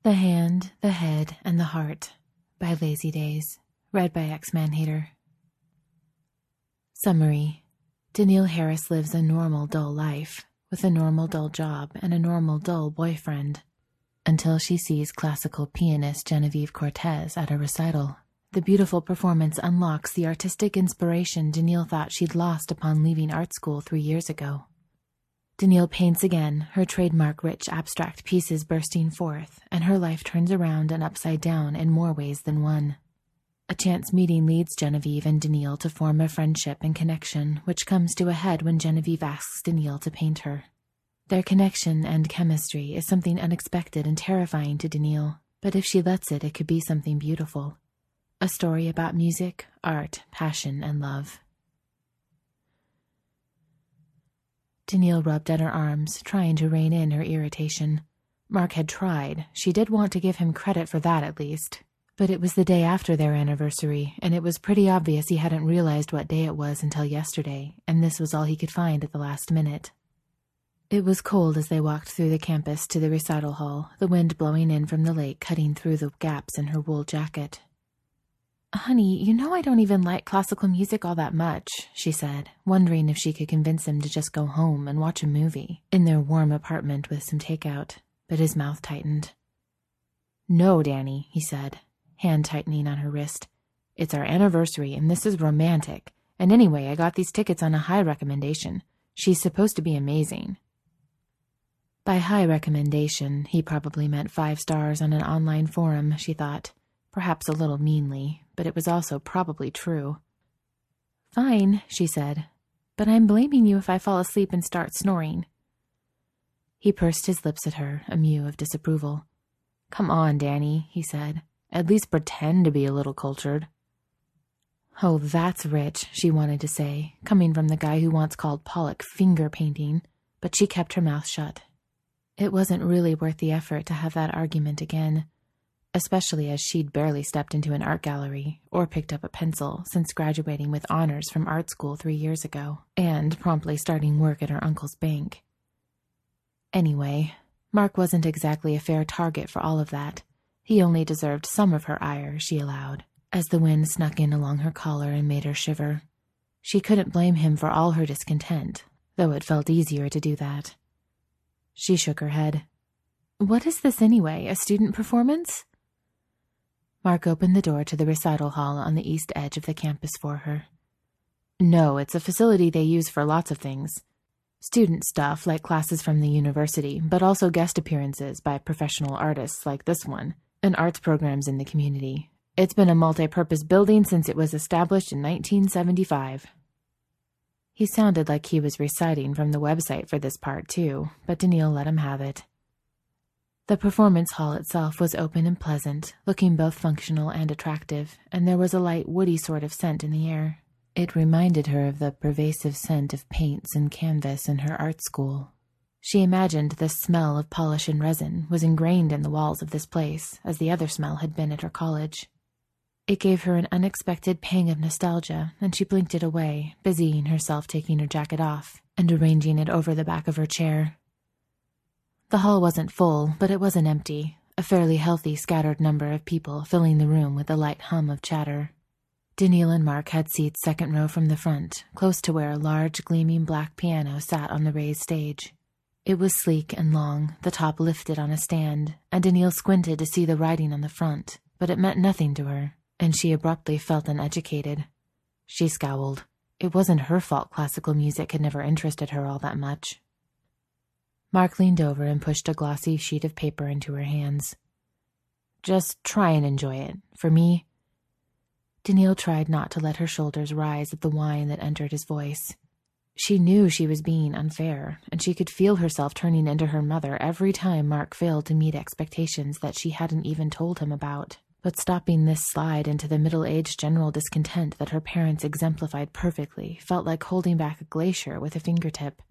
The Hand, the Head, and the Heart by Lazy Days, read by X-Man Hater. Summary. Danielle Harris lives a normal, dull life, with a normal, dull job and a normal, dull boyfriend, until she sees classical pianist Genevieve Cortez at a recital. The beautiful performance unlocks the artistic inspiration Danielle thought she'd lost upon leaving art school 3 years ago. Danielle paints again, her trademark rich abstract pieces bursting forth, and her life turns around and upside down in more ways than one. A chance meeting leads Genevieve and Danielle to form a friendship and connection, which comes to a head when Genevieve asks Danielle to paint her. Their connection and chemistry is something unexpected and terrifying to Danielle, but if she lets it, it could be something beautiful. A story about music, art, passion, and love. Danielle rubbed at her arms, trying to rein in her irritation. Mark had tried. She did want to give him credit for that, at least. But it was the day after their anniversary, and it was pretty obvious he hadn't realized what day it was until yesterday, and this was all he could find at the last minute. It was cold as they walked through the campus to the recital hall, the wind blowing in from the lake cutting through the gaps in her wool jacket. "Honey, you know I don't even like classical music all that much," she said, wondering if she could convince him to just go home and watch a movie in their warm apartment with some takeout, but his mouth tightened. "No, Danny," he said, hand tightening on her wrist. "It's our anniversary, and this is romantic. And anyway, I got these tickets on a high recommendation. She's supposed to be amazing." By high recommendation, he probably meant 5 stars on an online forum, she thought. Perhaps a little meanly, but it was also probably true. "Fine," she said, "but I'm blaming you if I fall asleep and start snoring." He pursed his lips at her, a mew of disapproval. "Come on, Danny," he said. "At least pretend to be a little cultured." "Oh, that's rich," she wanted to say, coming from the guy who once called Pollock finger painting, but she kept her mouth shut. It wasn't really worth the effort to have that argument again, especially as she'd barely stepped into an art gallery or picked up a pencil since graduating with honors from art school 3 years ago and promptly starting work at her uncle's bank. Anyway, Mark wasn't exactly a fair target for all of that. He only deserved some of her ire, she allowed, as the wind snuck in along her collar and made her shiver. She couldn't blame him for all her discontent, though it felt easier to do that. She shook her head. "What is this anyway, a student performance?" Mark opened the door to the recital hall on the east edge of the campus for her. "No, it's a facility they use for lots of things. Student stuff like classes from the university, but also guest appearances by professional artists like this one, and arts programs in the community. It's been a multi-purpose building since it was established in 1975. He sounded like he was reciting from the website for this part too, but Danielle let him have it. The performance hall itself was open and pleasant, looking both functional and attractive, and there was a light woody sort of scent in the air. It reminded her of the pervasive scent of paints and canvas in her art school. She imagined the smell of polish and resin was ingrained in the walls of this place, as the other smell had been at her college. It gave her an unexpected pang of nostalgia, and she blinked it away, busying herself taking her jacket off and arranging it over the back of her chair. The hall wasn't full, but it wasn't empty, a fairly healthy scattered number of people filling the room with a light hum of chatter. Danielle and Mark had seats second row from the front, close to where a large, gleaming black piano sat on the raised stage. It was sleek and long, the top lifted on a stand, and Danielle squinted to see the writing on the front, but it meant nothing to her, and she abruptly felt uneducated. She scowled. It wasn't her fault classical music had never interested her all that much. Mark leaned over and pushed a glossy sheet of paper into her hands. "Just try and enjoy it. For me..." Danielle tried not to let her shoulders rise at the whine that entered his voice. She knew she was being unfair, and she could feel herself turning into her mother every time Mark failed to meet expectations that she hadn't even told him about. But stopping this slide into the middle-aged general discontent that her parents exemplified perfectly felt like holding back a glacier with a fingertip.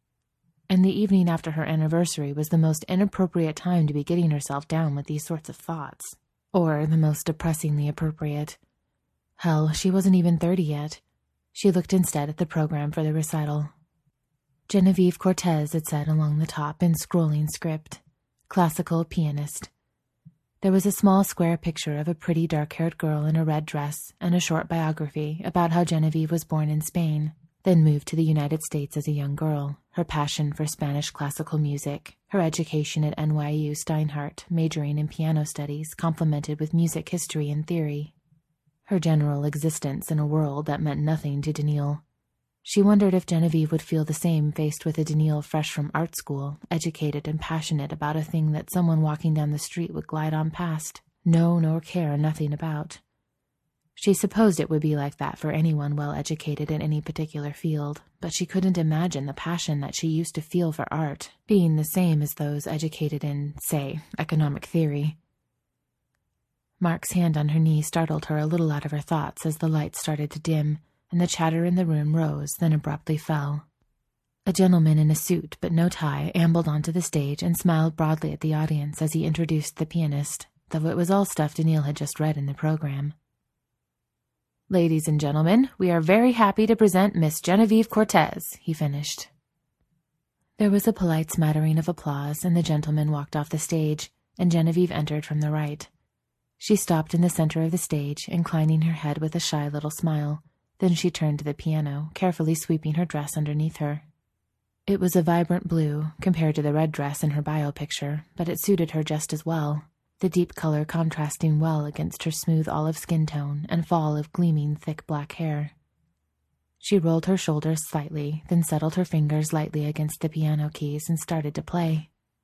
And the evening after her anniversary was the most inappropriate time to be getting herself down with these sorts of thoughts. Or the most depressingly appropriate. Hell, she wasn't even 30 yet. She looked instead at the program for the recital. Genevieve Cortez, it said along the top in scrolling script. Classical pianist. There was a small square picture of a pretty dark-haired girl in a red dress and a short biography about how Genevieve was born in Spain, then moved to the United States as a young girl, her passion for Spanish classical music, her education at NYU Steinhardt, majoring in piano studies, complemented with music history and theory. Her general existence in a world that meant nothing to Daniil. She wondered if Genevieve would feel the same faced with a Daniil fresh from art school, educated and passionate about a thing that someone walking down the street would glide on past, know nor care nothing about. She supposed it would be like that for anyone well-educated in any particular field, but she couldn't imagine the passion that she used to feel for art being the same as those educated in, say, economic theory. Mark's hand on her knee startled her a little out of her thoughts as the lights started to dim, and the chatter in the room rose, then abruptly fell. A gentleman in a suit but no tie ambled onto the stage and smiled broadly at the audience as he introduced the pianist, though it was all stuff Daniil had just read in the program. "Ladies and gentlemen, we are very happy to present Miss Genevieve Cortez," he finished. There was a polite smattering of applause, and the gentleman walked off the stage, and Genevieve entered from the right. She stopped in the center of the stage, inclining her head with a shy little smile. Then she turned to the piano, carefully sweeping her dress underneath her. It was a vibrant blue, compared to the red dress in her bio picture, but it suited her just as well, the deep color contrasting well against her smooth olive skin tone and fall of gleaming thick black hair. She rolled her shoulders slightly, then settled her fingers lightly against the piano keys and started to play.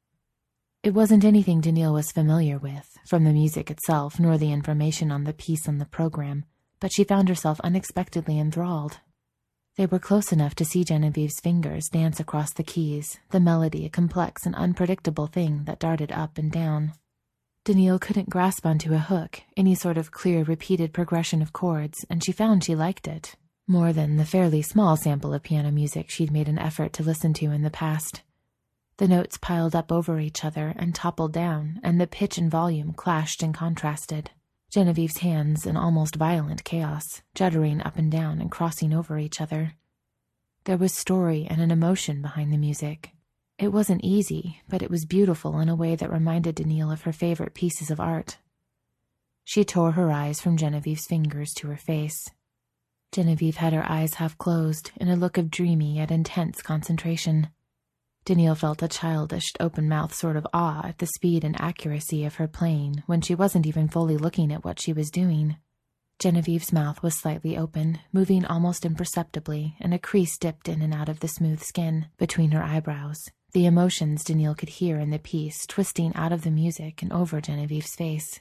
It wasn't anything Daniil was familiar with, from the music itself nor the information on the piece on the program, but she found herself unexpectedly enthralled. They were close enough to see Genevieve's fingers dance across the keys, the melody a complex and unpredictable thing that darted up and down. Daniil couldn't grasp onto a hook, any sort of clear, repeated progression of chords, and she found she liked it, more than the fairly small sample of piano music she'd made an effort to listen to in the past. The notes piled up over each other and toppled down, and the pitch and volume clashed and contrasted. Genevieve's hands in almost violent chaos, juddering up and down and crossing over each other. There was story and an emotion behind the music. It wasn't easy, but it was beautiful in a way that reminded Daniil of her favorite pieces of art. She tore her eyes from Genevieve's fingers to her face. Genevieve had her eyes half closed, in a look of dreamy yet intense concentration. Daniil felt a childish, open-mouthed sort of awe at the speed and accuracy of her playing when she wasn't even fully looking at what she was doing. Genevieve's mouth was slightly open, moving almost imperceptibly, and a crease dipped in and out of the smooth skin between her eyebrows, the emotions Daniil could hear in the piece twisting out of the music and over Genevieve's face.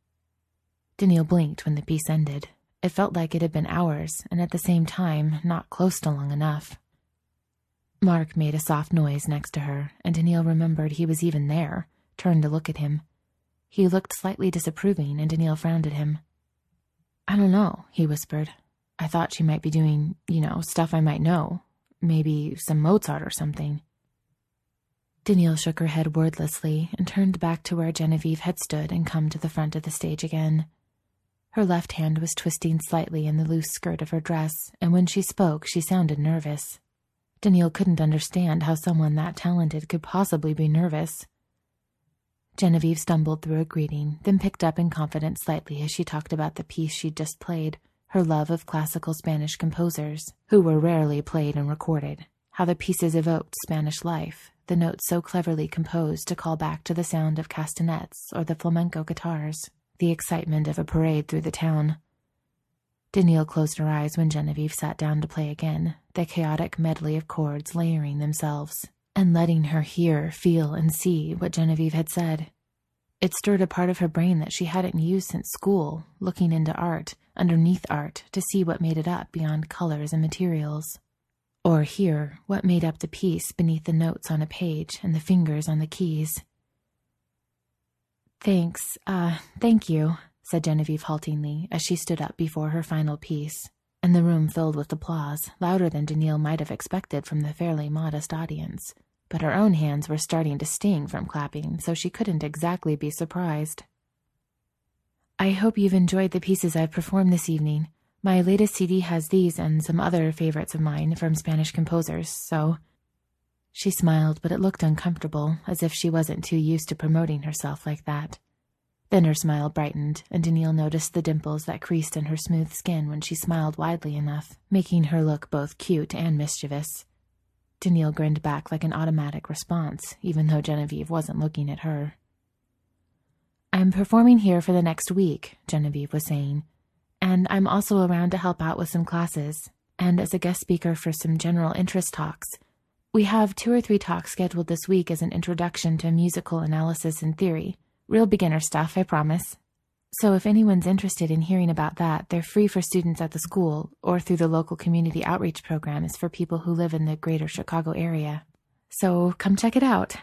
Daniil blinked when the piece ended. It felt like it had been hours, and at the same time, not close to long enough. Mark made a soft noise next to her, and Daniil remembered he was even there, turned to look at him. He looked slightly disapproving, and Daniil frowned at him. "I don't know," he whispered. "I thought she might be doing, stuff I might know. Maybe some Mozart or something." Daniil shook her head wordlessly and turned back to where Genevieve had stood and come to the front of the stage again. Her left hand was twisting slightly in the loose skirt of her dress, and when she spoke, she sounded nervous. Daniil couldn't understand how someone that talented could possibly be nervous. Genevieve stumbled through a greeting, then picked up in confidence slightly as she talked about the piece she'd just played, her love of classical Spanish composers, who were rarely played and recorded, how the pieces evoked Spanish life, the notes so cleverly composed to call back to the sound of castanets or the flamenco guitars, the excitement of a parade through the town. Daniil closed her eyes when Genevieve sat down to play again, the chaotic medley of chords layering themselves, and letting her hear, feel, and see what Genevieve had said. It stirred a part of her brain that she hadn't used since school, looking into art, underneath art, to see what made it up beyond colors and materials. Or hear what made up the piece beneath the notes on a page and the fingers on the keys. Thank you," said Genevieve haltingly as she stood up before her final piece, and the room filled with applause, louder than Daniil might have expected from the fairly modest audience. But her own hands were starting to sting from clapping, so she couldn't exactly be surprised. "I hope you've enjoyed the pieces I've performed this evening. My latest CD has these and some other favorites of mine from Spanish composers, so—" She smiled, but it looked uncomfortable, as if she wasn't too used to promoting herself like that. Then her smile brightened, and Daniil noticed the dimples that creased in her smooth skin when she smiled widely enough, making her look both cute and mischievous. Daniil grinned back like an automatic response, even though Genevieve wasn't looking at her. "I'm performing here for the next week," Genevieve was saying, "and I'm also around to help out with some classes, and as a guest speaker for some general interest talks. We have 2 or 3 talks scheduled this week as an introduction to musical analysis and theory. Real beginner stuff, I promise. So if anyone's interested in hearing about that, they're free for students at the school or through the local community outreach programs for people who live in the greater Chicago area. So come check it out."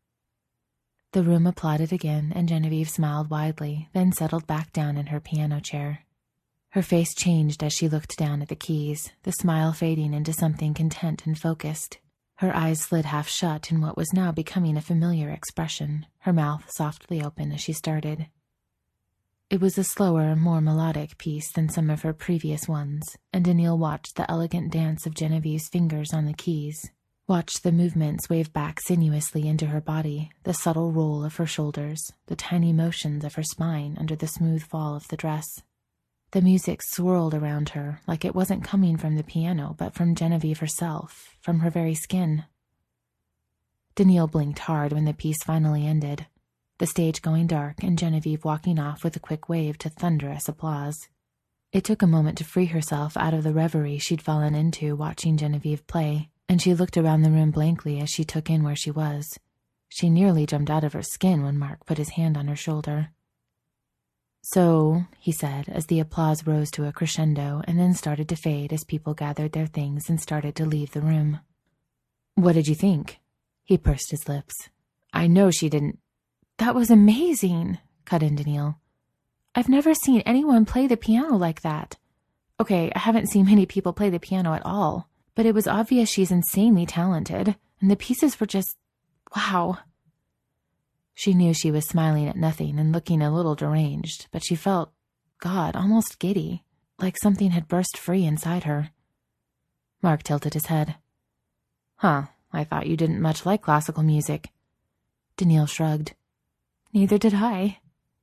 The room applauded again, and Genevieve smiled widely, then settled back down in her piano chair. Her face changed as she looked down at the keys, the smile fading into something content and focused. Her eyes slid half shut in what was now becoming a familiar expression, her mouth softly open as she started. It was a slower, more melodic piece than some of her previous ones, and Daniil watched the elegant dance of Genevieve's fingers on the keys, watched the movements wave back sinuously into her body, the subtle roll of her shoulders, the tiny motions of her spine under the smooth fall of the dress. The music swirled around her, like it wasn't coming from the piano, but from Genevieve herself, from her very skin. Daniil blinked hard when the piece finally ended, the stage going dark and Genevieve walking off with a quick wave to thunderous applause. It took a moment to free herself out of the reverie she'd fallen into watching Genevieve play, and she looked around the room blankly as she took in where she was. She nearly jumped out of her skin when Mark put his hand on her shoulder. "So," he said, as the applause rose to a crescendo and then started to fade as people gathered their things and started to leave the room. "What did you think?" He pursed his lips. "I know she didn't—" "That was amazing," cut in Daniil. "I've never seen anyone play the piano like that. Okay, I haven't seen many people play the piano at all, but it was obvious she's insanely talented, and the pieces were just... wow." She knew she was smiling at nothing and looking a little deranged, but she felt, God, almost giddy, like something had burst free inside her. Mark tilted his head. "Huh, I thought you didn't much like classical music." Daniil shrugged. "Neither did I."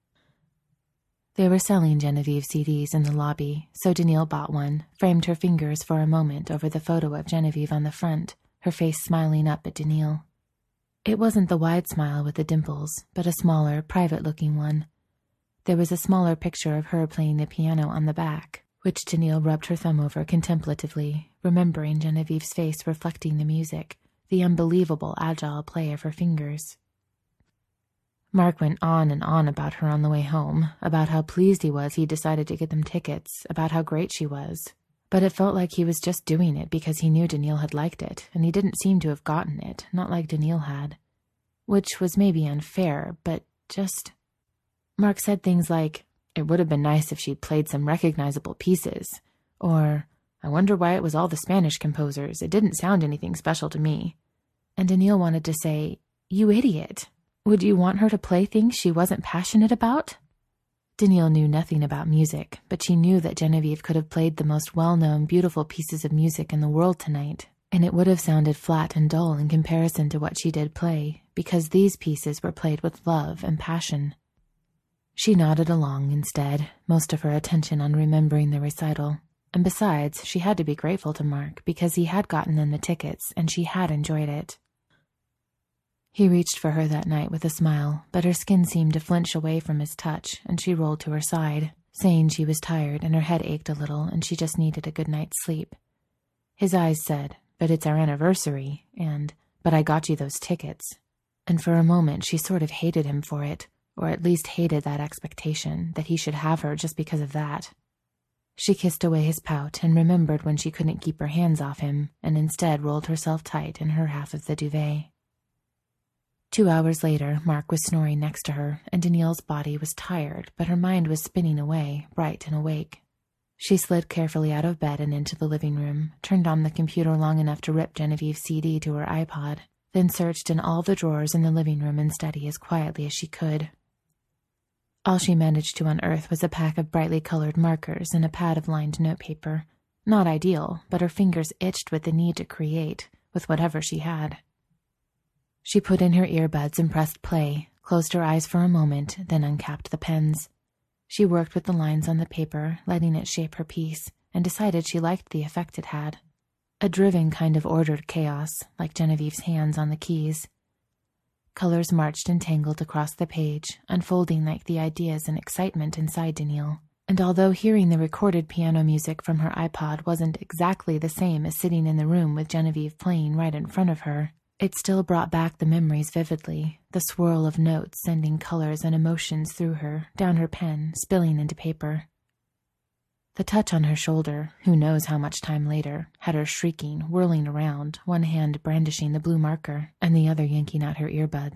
They were selling Genevieve CDs in the lobby, so Daniil bought one, framed her fingers for a moment over the photo of Genevieve on the front, her face smiling up at Daniil. It wasn't the wide smile with the dimples, but a smaller, private-looking one. There was a smaller picture of her playing the piano on the back, which Daniil rubbed her thumb over contemplatively, remembering Genevieve's face reflecting the music, the unbelievable agile play of her fingers. Mark went on and on about her on the way home, about how pleased he was he'd decided to get them tickets, about how great she was. But it felt like he was just doing it because he knew Daniil had liked it, and he didn't seem to have gotten it, not like Daniil had. Which was maybe unfair, but just... Mark said things like, "It would have been nice if she'd played some recognizable pieces," or, "I wonder why it was all the Spanish composers, it didn't sound anything special to me." And Daniil wanted to say, "You idiot! Would you want her to play things she wasn't passionate about?" Daniil knew nothing about music, but she knew that Genevieve could have played the most well-known, beautiful pieces of music in the world tonight, and it would have sounded flat and dull in comparison to what she did play, because these pieces were played with love and passion. She nodded along instead, most of her attention on remembering the recital, and besides, she had to be grateful to Mark because he had gotten them the tickets and she had enjoyed it. He reached for her that night with a smile, but her skin seemed to flinch away from his touch, and she rolled to her side, saying she was tired and her head ached a little and she just needed a good night's sleep. His eyes said, "But it's our anniversary," and, "But I got you those tickets." And for a moment she sort of hated him for it, or at least hated that expectation, that he should have her just because of that. She kissed away his pout and remembered when she couldn't keep her hands off him, and instead rolled herself tight in her half of the duvet. 2 hours later, Mark was snoring next to her, and Daniil's body was tired, but her mind was spinning away, bright and awake. She slid carefully out of bed and into the living room, turned on the computer long enough to rip Genevieve's CD to her iPod, then searched in all the drawers in the living room and study as quietly as she could. All she managed to unearth was a pack of brightly colored markers and a pad of lined notepaper. Not ideal, but her fingers itched with the need to create, with whatever she had. She put in her earbuds and pressed play, closed her eyes for a moment, then uncapped the pens. She worked with the lines on the paper, letting it shape her piece, and decided she liked the effect it had. A driven kind of ordered chaos, like Genevieve's hands on the keys. Colors marched and tangled across the page, unfolding like the ideas and excitement inside Danielle. And although hearing the recorded piano music from her iPod wasn't exactly the same as sitting in the room with Genevieve playing right in front of her, it still brought back the memories vividly, the swirl of notes sending colors and emotions through her, down her pen, spilling into paper. The touch on her shoulder, who knows how much time later, had her shrieking, whirling around, one hand brandishing the blue marker and the other yanking at her earbuds.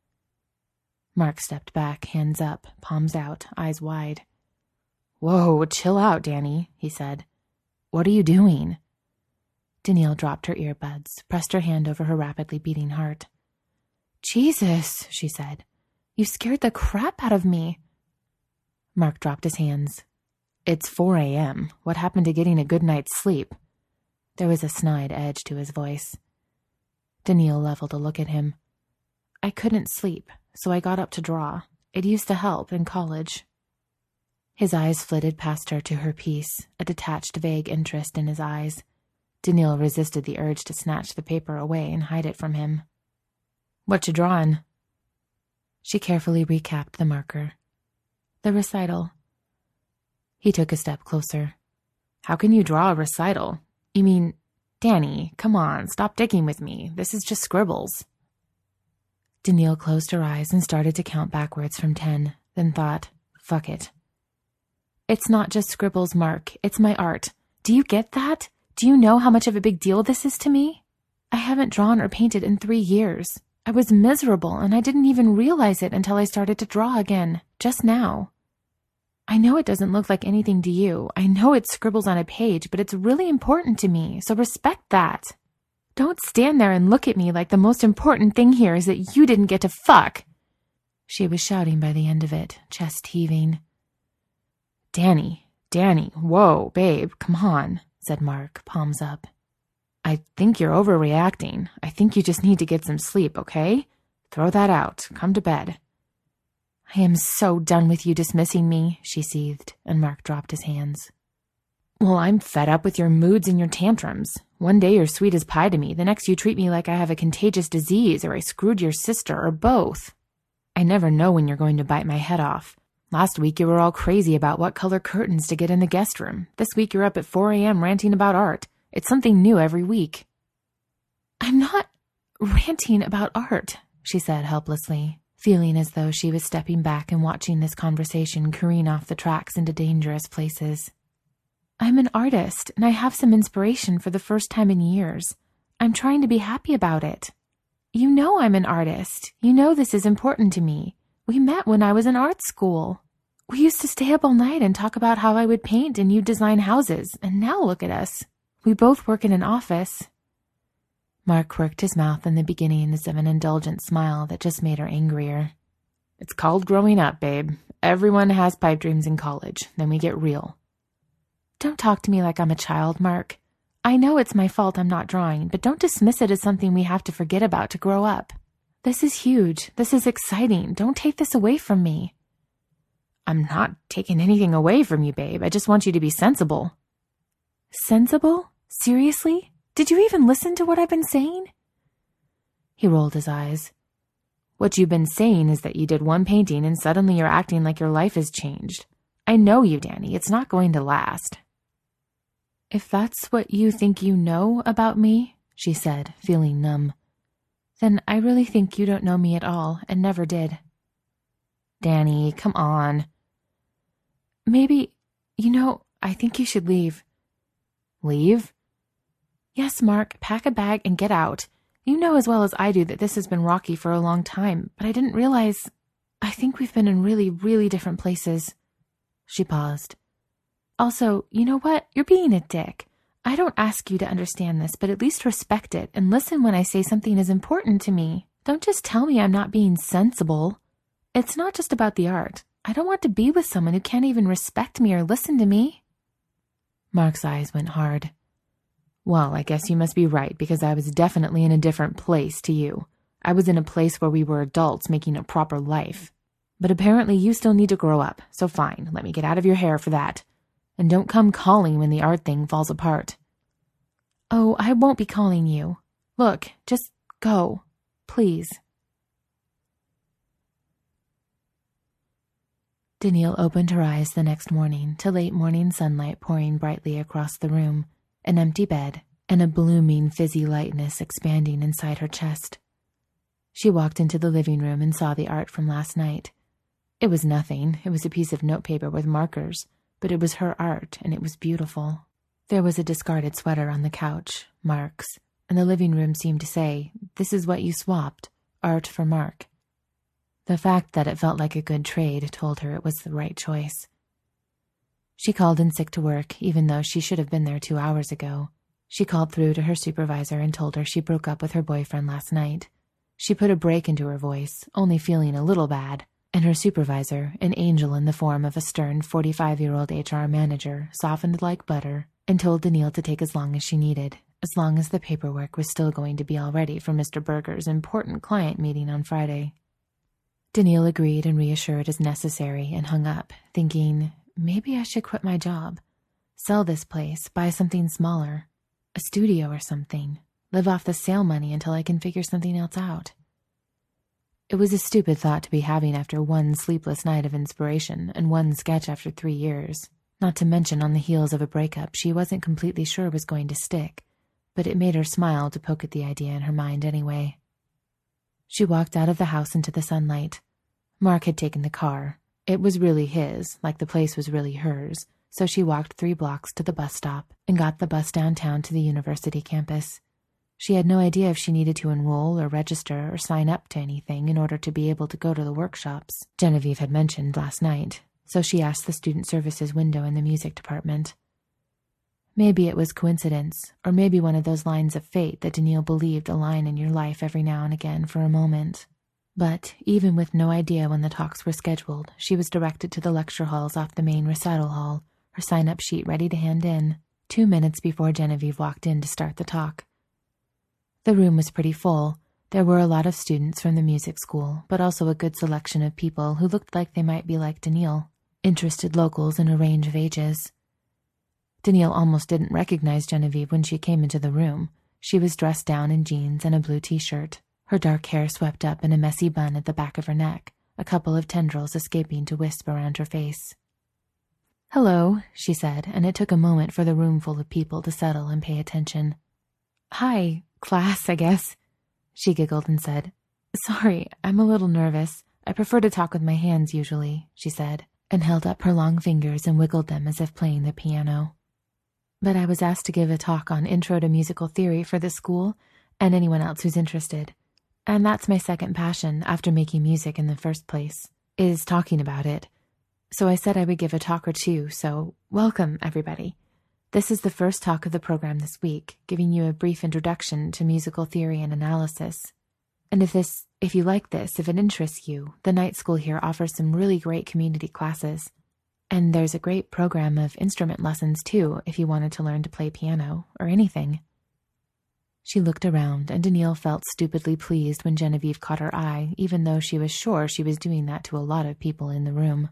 Mark stepped back, hands up, palms out, eyes wide. "Whoa, chill out, Danny," he said. "What are you doing?" Danielle dropped her earbuds, pressed her hand over her rapidly beating heart. "Jesus," she said. "You scared the crap out of me." Mark dropped his hands. "It's 4 a.m. What happened to getting a good night's sleep?" There was a snide edge to his voice. Danielle leveled a look at him. "I couldn't sleep, so I got up to draw. It used to help in college." His eyes flitted past her to her piece, a detached, vague interest in his eyes. Danielle resisted the urge to snatch the paper away and hide it from him. "What you drawing?" She carefully recapped the marker. "The recital." He took a step closer. "How can you draw a recital? You mean, Danny, come on, stop digging with me. This is just scribbles." Danielle closed her eyes and started to count backwards from 10, then thought, fuck it. "It's not just scribbles, Mark. It's my art. Do you get that? Do you know how much of a big deal this is to me? I haven't drawn or painted in 3 years. I was miserable, and I didn't even realize it until I started to draw again, just now. I know it doesn't look like anything to you. I know it's scribbles on a page, but it's really important to me, so respect that. Don't stand there and look at me like the most important thing here is that you didn't get to fuck." She was shouting by the end of it, chest heaving. Danny, whoa, babe, come on," said Mark, palms up. "I think you're overreacting. I think you just need to get some sleep, okay? Throw that out. Come to bed." "I am so done with you dismissing me," she seethed, and Mark dropped his hands. "Well, I'm fed up with your moods and your tantrums. One day you're sweet as pie to me, the next you treat me like I have a contagious disease or I screwed your sister or both. I never know when you're going to bite my head off. Last week you were all crazy about what color curtains to get in the guest room. This week you're up at 4 a.m. ranting about art. It's something new every week." "I'm not ranting about art," she said helplessly, feeling as though she was stepping back and watching this conversation careen off the tracks into dangerous places. "I'm an artist, and I have some inspiration for the first time in years. I'm trying to be happy about it. You know I'm an artist. You know this is important to me. We met when I was in art school. We used to stay up all night and talk about how I would paint and you'd design houses, and now look at us. We both work in an office." Mark quirked his mouth in the beginnings of an indulgent smile that just made her angrier. "It's called growing up, babe. Everyone has pipe dreams in college. Then we get real." "Don't talk to me like I'm a child, Mark. I know it's my fault I'm not drawing, but don't dismiss it as something we have to forget about to grow up. This is huge. This is exciting. Don't take this away from me." "I'm not taking anything away from you, babe. I just want you to be sensible." "Sensible? Seriously? Did you even listen to what I've been saying?" He rolled his eyes. "What you've been saying is that you did one painting and suddenly you're acting like your life has changed. I know you, Danny. It's not going to last." "If that's what you think you know about me," she said, feeling numb, "then I really think you don't know me at all and never did." "Danny, come on." "Maybe, I think you should leave." "Leave?" "Yes, Mark, pack a bag and get out. You know as well as I do that this has been rocky for a long time, but I didn't realize. I think we've been in really, really different places." She paused. "Also, you know what? You're being a dick. I don't ask you to understand this, but at least respect it and listen when I say something is important to me. Don't just tell me I'm not being sensible. It's not just about the art. I don't want to be with someone who can't even respect me or listen to me." Mark's eyes went hard. "Well, I guess you must be right, because I was definitely in a different place to you. I was in a place where we were adults making a proper life. But apparently you still need to grow up, so fine, let me get out of your hair for that. And don't come calling when the art thing falls apart. Oh, I won't be calling you. Look, just go. Please. Danielle opened her eyes the next morning to late morning sunlight pouring brightly across the room, an empty bed, and a blooming fizzy lightness expanding inside her chest. She walked into the living room and saw the art from last night. It was nothing. It was a piece of notepaper with markers, but it was her art, and it was beautiful. There was a discarded sweater on the couch, Mark's, and the living room seemed to say, "This is what you swapped, art for Mark." The fact that it felt like a good trade told her it was the right choice. She called in sick to work, even though she should have been there 2 hours ago. She called through to her supervisor and told her she broke up with her boyfriend last night. She put a break into her voice, only feeling a little bad, and her supervisor, an angel in the form of a stern 45-year-old HR manager, softened like butter and told Danielle to take as long as she needed, as long as the paperwork was still going to be all ready for Mr. Berger's important client meeting on Friday. Danielle agreed and reassured as necessary and hung up, thinking, maybe I should quit my job, sell this place, buy something smaller, a studio or something, live off the sale money until I can figure something else out. It was a stupid thought to be having after one sleepless night of inspiration and one sketch after 3 years, not to mention on the heels of a breakup she wasn't completely sure was going to stick, but it made her smile to poke at the idea in her mind anyway. She walked out of the house into the sunlight. Mark had taken the car. It was really his, like the place was really hers, so she walked 3 blocks to the bus stop and got the bus downtown to the university campus. She had no idea if she needed to enroll or register or sign up to anything in order to be able to go to the workshops Genevieve had mentioned last night, so she asked the student services window in the music department. Maybe it was coincidence, or maybe one of those lines of fate that Danielle believed align in your life every now and again for a moment. But even with no idea when the talks were scheduled, she was directed to the lecture halls off the main recital hall, her sign-up sheet ready to hand in, 2 minutes before Genevieve walked in to start the talk. The room was pretty full. There were a lot of students from the music school, but also a good selection of people who looked like they might be like Danielle, interested locals in a range of ages. Danielle almost didn't recognize Genevieve when she came into the room. She was dressed down in jeans and a blue t-shirt, her dark hair swept up in a messy bun at the back of her neck, a couple of tendrils escaping to wisp around her face. "Hello," she said, and it took a moment for the room full of people to settle and pay attention. "Hi, class, I guess," she giggled and said. "Sorry, I'm a little nervous. I prefer to talk with my hands usually," she said, and held up her long fingers and wiggled them as if playing the piano. "But I was asked to give a talk on Intro to Musical Theory for the school and anyone else who's interested. And that's my second passion after making music in the first place, is talking about it. So I said I would give a talk or two, so welcome, everybody. This is the first talk of the program this week, giving you a brief introduction to musical theory and analysis. And if you like this, if it interests you, the night school here offers some really great community classes. And there's a great program of instrument lessons, too, if you wanted to learn to play piano or anything." She looked around, and Danielle felt stupidly pleased when Genevieve caught her eye, even though she was sure she was doing that to a lot of people in the room.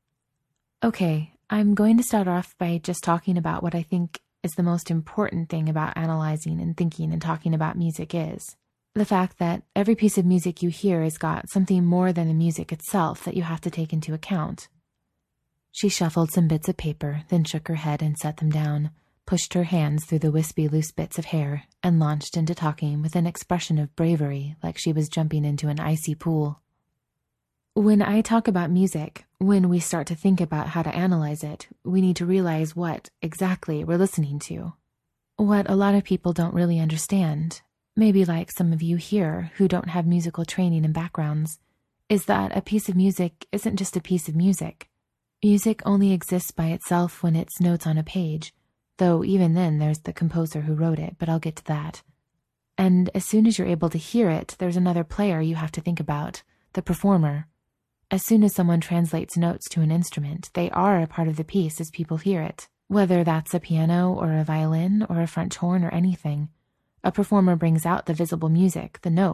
"Okay, I'm going to start off by just talking about what I think is the most important thing about analyzing and thinking and talking about music is. The fact that every piece of music you hear has got something more than the music itself that you have to take into account." She shuffled some bits of paper, then shook her head and set them down, pushed her hands through the wispy loose bits of hair, and launched into talking with an expression of bravery like she was jumping into an icy pool. "When I talk about music, when we start to think about how to analyze it, we need to realize what, exactly, we're listening to. What a lot of people don't really understand, maybe like some of you here who don't have musical training and backgrounds, is that a piece of music isn't just a piece of music. Music only exists by itself when it's notes on a page, though even then there's the composer who wrote it, but I'll get to that. And as soon as you're able to hear it, there's another player you have to think about, the performer. As soon as someone translates notes to an instrument, they are a part of the piece as people hear it, whether that's a piano or a violin or a French horn or anything. A performer brings out the visible music, the notes,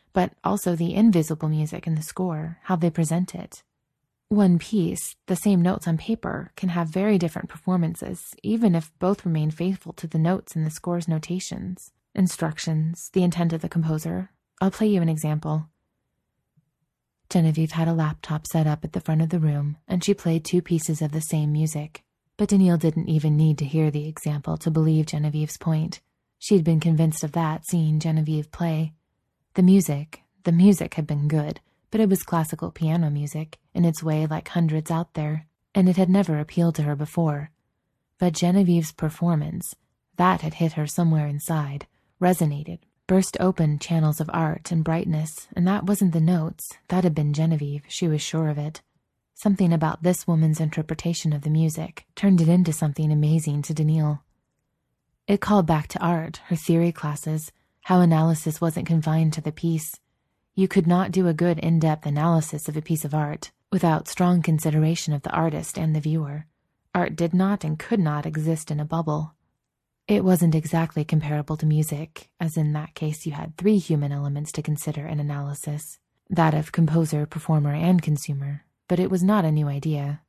but also the invisible music in the score, how they present it. One piece, the same notes on paper, can have very different performances, even if both remain faithful to the notes in the score's notations, instructions, the intent of the composer. I'll play you an example. Genevieve had a laptop set up at the front of the room, and she played 2 pieces of the same music. But Daniil didn't even need to hear the example to believe Genevieve's point. She'd been convinced of that seeing Genevieve play. The music had been good, but it was classical piano music, in its way like hundreds out there, and it had never appealed to her before. But Genevieve's performance, that had hit her somewhere inside, resonated, burst open channels of art and brightness, and that wasn't the notes, that had been Genevieve, she was sure of it. Something about this woman's interpretation of the music turned it into something amazing to Daniil. It called back to art, her theory classes, how analysis wasn't confined to the piece. You could not do a good in-depth analysis of a piece of art without strong consideration of the artist and the viewer. Art did not and could not exist in a bubble. It wasn't exactly comparable to music, as in that case you had 3 human elements to consider in analysis, that of composer, performer, and consumer, but it was not a new idea.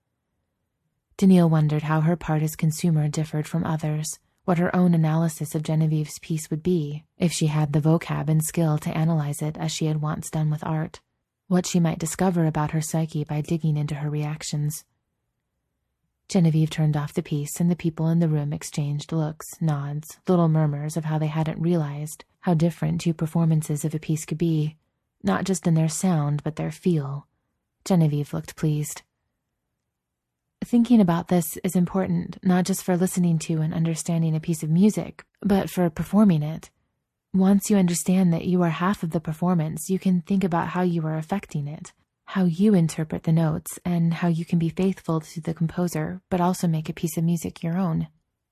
Daniil wondered how her part as consumer differed from others, what her own analysis of Genevieve's piece would be, if she had the vocab and skill to analyze it as she had once done with art, what she might discover about her psyche by digging into her reactions. Genevieve turned off the piece, and the people in the room exchanged looks, nods, little murmurs of how they hadn't realized how different 2 performances of a piece could be, not just in their sound, but their feel. Genevieve looked pleased. Thinking about this is important, not just for listening to and understanding a piece of music, but for performing it. Once you understand that you are half of the performance, you can think about how you are affecting it, how you interpret the notes, and how you can be faithful to the composer, but also make a piece of music your own.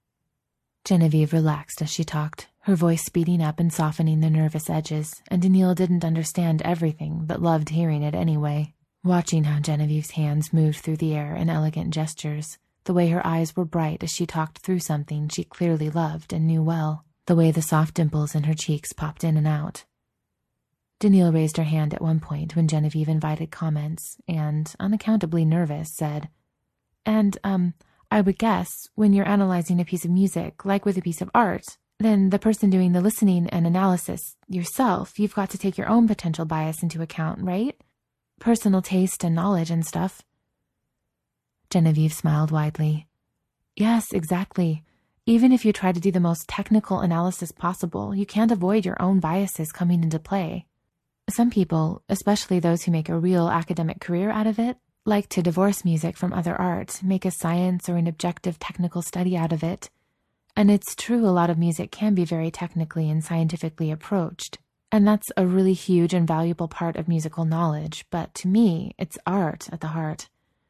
Genevieve relaxed as she talked, her voice speeding up and softening the nervous edges, and Daniil didn't understand everything, but loved hearing it anyway. Watching how Genevieve's hands moved through the air in elegant gestures, the way her eyes were bright as she talked through something she clearly loved and knew well, the way the soft dimples in her cheeks popped in and out. Daniil raised her hand at one point when Genevieve invited comments and, unaccountably nervous, said, And, I would guess, when you're analyzing a piece of music, like with a piece of art, then the person doing the listening and analysis, yourself, you've got to take your own potential bias into account, right? Personal taste and knowledge and stuff. Genevieve smiled widely. Yes, exactly. Even if you try to do the most technical analysis possible, you can't avoid your own biases coming into play. Some people, especially those who make a real academic career out of it, like to divorce music from other art, make a science or an objective technical study out of it. And it's true a lot of music can be very technically and scientifically approached. And that's a really huge and valuable part of musical knowledge, but to me, it's art at the heart.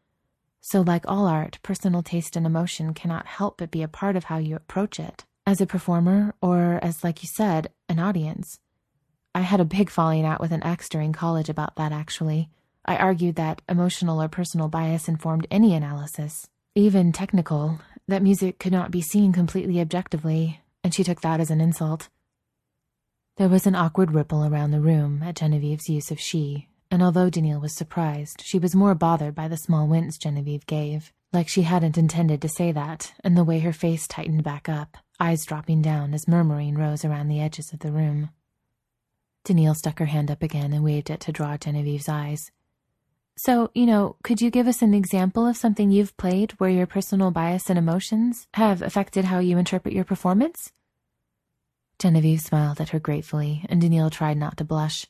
So like all art, personal taste and emotion cannot help but be a part of how you approach it, as a performer or as, like you said, an audience. I had a big falling out with an ex during college about that, actually. I argued that emotional or personal bias informed any analysis, even technical, that music could not be seen completely objectively, and she took that as an insult. There was an awkward ripple around the room at Genevieve's use of she, and although Daniil was surprised, she was more bothered by the small wince Genevieve gave, like she hadn't intended to say that, and the way her face tightened back up, eyes dropping down as murmuring rose around the edges of the room. Daniil stuck her hand up again and waved it to draw Genevieve's eyes. So, could you give us an example of something you've played where your personal bias and emotions have affected how you interpret your performance? Genevieve smiled at her gratefully, and Daniil tried not to blush.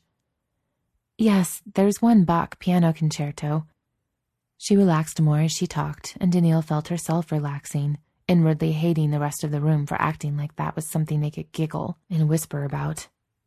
Yes, there's one Bach piano concerto. She relaxed more as she talked, and Daniil felt herself relaxing, inwardly hating the rest of the room for acting like that was something they could giggle and whisper about.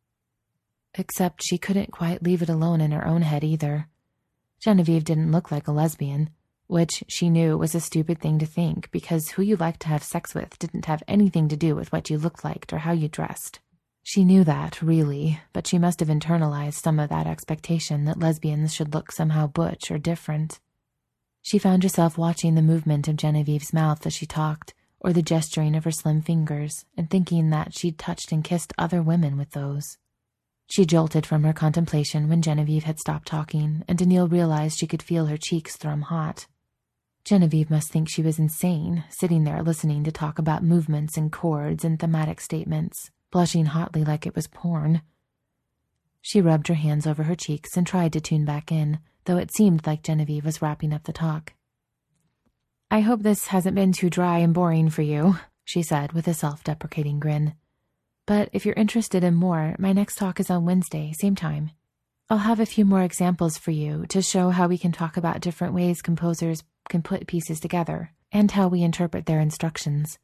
Except she couldn't quite leave it alone in her own head either. Genevieve didn't look like a lesbian, which she knew was a stupid thing to think because who you liked to have sex with didn't have anything to do with what you looked like or how you dressed. She knew that, really, but she must have internalized some of that expectation that lesbians should look somehow butch or different. She found herself watching the movement of Genevieve's mouth as she talked, or the gesturing of her slim fingers, and thinking that she'd touched and kissed other women with those. She jolted from her contemplation when Genevieve had stopped talking, and Daniil realized she could feel her cheeks thrum hot. Genevieve must think she was insane, sitting there listening to talk about movements and chords and thematic statements, blushing hotly like it was porn. She rubbed her hands over her cheeks and tried to tune back in, though it seemed like Genevieve was wrapping up the talk. "I hope this hasn't been too dry and boring for you," she said with a self-deprecating grin. "But if you're interested in more, my next talk is on Wednesday, same time. I'll have a few more examples for you to show how we can talk about different ways composers can put pieces together and how we interpret their instructions."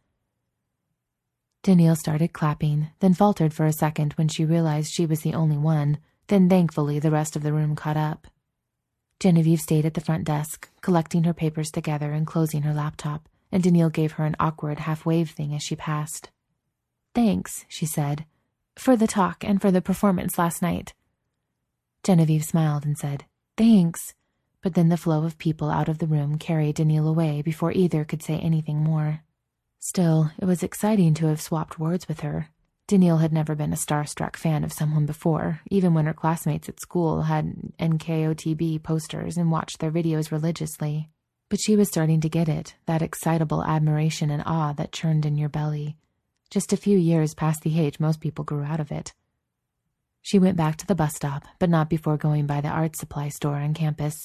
Daniil started clapping, then faltered for a second when she realized she was the only one, then thankfully the rest of the room caught up. Genevieve stayed at the front desk, collecting her papers together and closing her laptop, and Daniil gave her an awkward half-wave thing as she passed. "Thanks," she said, "for the talk and for the performance last night." Genevieve smiled and said, "Thanks," but then the flow of people out of the room carried Daniil away before either could say anything more. Still, it was exciting to have swapped words with her. Daniil had never been a starstruck fan of someone before, even when her classmates at school had NKOTB posters and watched their videos religiously. But she was starting to get it, that excitable admiration and awe that churned in your belly. Just a few years past the age most people grew out of it. She went back to the bus stop, but not before going by the art supply store on campus.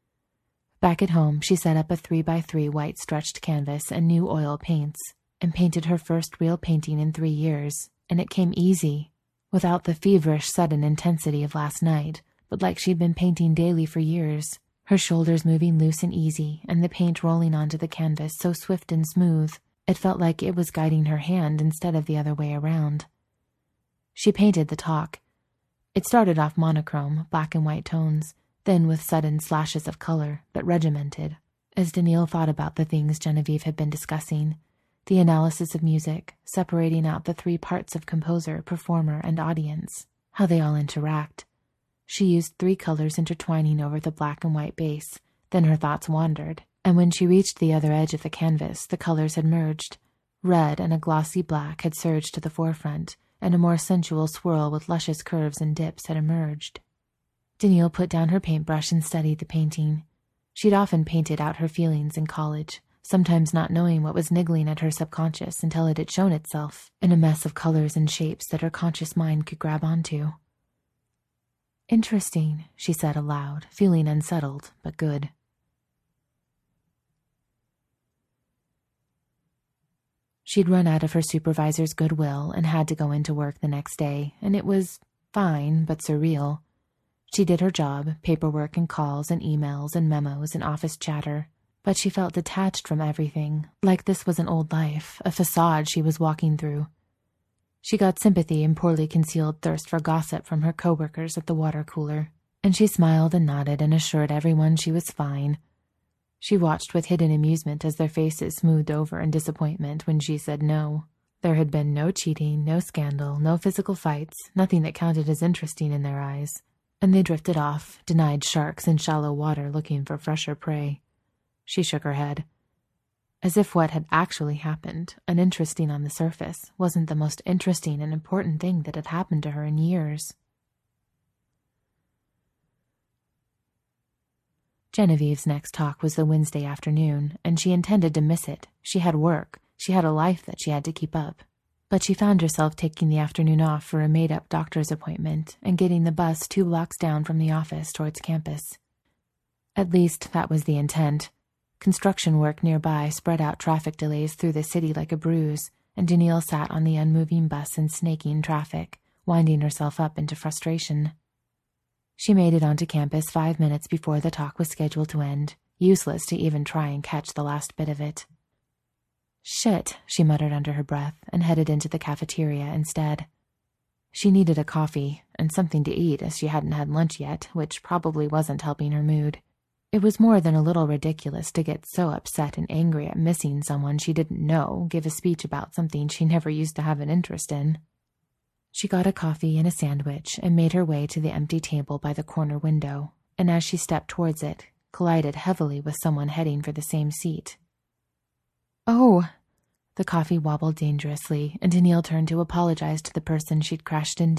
Back at home, she set up a 3x3 white stretched canvas and new oil paints, and painted her first real painting in 3 years, and it came easy, without the feverish sudden intensity of last night, but like she'd been painting daily for years, her shoulders moving loose and easy, and the paint rolling onto the canvas so swift and smooth, it felt like it was guiding her hand instead of the other way around. She painted the talk. It started off monochrome, black and white tones, then with sudden slashes of color, but regimented, as Daniil thought about the things Genevieve had been discussing, the analysis of music, separating out the 3 parts of composer, performer, and audience, how they all interact. She used 3 colors intertwining over the black and white base, then her thoughts wandered, and when she reached the other edge of the canvas, the colors had merged. Red and a glossy black had surged to the forefront, and a more sensual swirl with luscious curves and dips had emerged. Daniil put down her paintbrush and studied the painting. She'd often painted out her feelings in college, sometimes not knowing what was niggling at her subconscious until it had shown itself in a mess of colors and shapes that her conscious mind could grab onto. "Interesting," she said aloud, feeling unsettled, but good. She'd run out of her supervisor's goodwill and had to go into work the next day, and it was fine but surreal. She did her job, paperwork and calls and emails and memos and office chatter, but she felt detached from everything, like this was an old life, a facade she was walking through. She got sympathy and poorly concealed thirst for gossip from her coworkers at the water cooler, and she smiled and nodded and assured everyone she was fine. She watched with hidden amusement as their faces smoothed over in disappointment when she said no. There had been no cheating, no scandal, no physical fights, nothing that counted as interesting in their eyes. And they drifted off, denied sharks in shallow water looking for fresher prey. She shook her head, as if what had actually happened, uninteresting on the surface, wasn't the most interesting and important thing that had happened to her in years. Genevieve's next talk was the Wednesday afternoon, and she intended to miss it. She had work. She had a life that she had to keep up. But she found herself taking the afternoon off for a made-up doctor's appointment and getting the bus 2 blocks down from the office towards campus. At least that was the intent. Construction work nearby spread out traffic delays through the city like a bruise, and Daniil sat on the unmoving bus in snaking traffic, winding herself up into frustration. She made it onto campus 5 minutes before the talk was scheduled to end, useless to even try and catch the last bit of it. "Shit," she muttered under her breath and headed into the cafeteria instead. She needed a coffee and something to eat as she hadn't had lunch yet, which probably wasn't helping her mood. It was more than a little ridiculous to get so upset and angry at missing someone she didn't know give a speech about something she never used to have an interest in. She got a coffee and a sandwich and made her way to the empty table by the corner window, and as she stepped towards it, collided heavily with someone heading for the same seat. "Oh!" The coffee wobbled dangerously, and Daniil turned to apologize to the person she'd crashed into,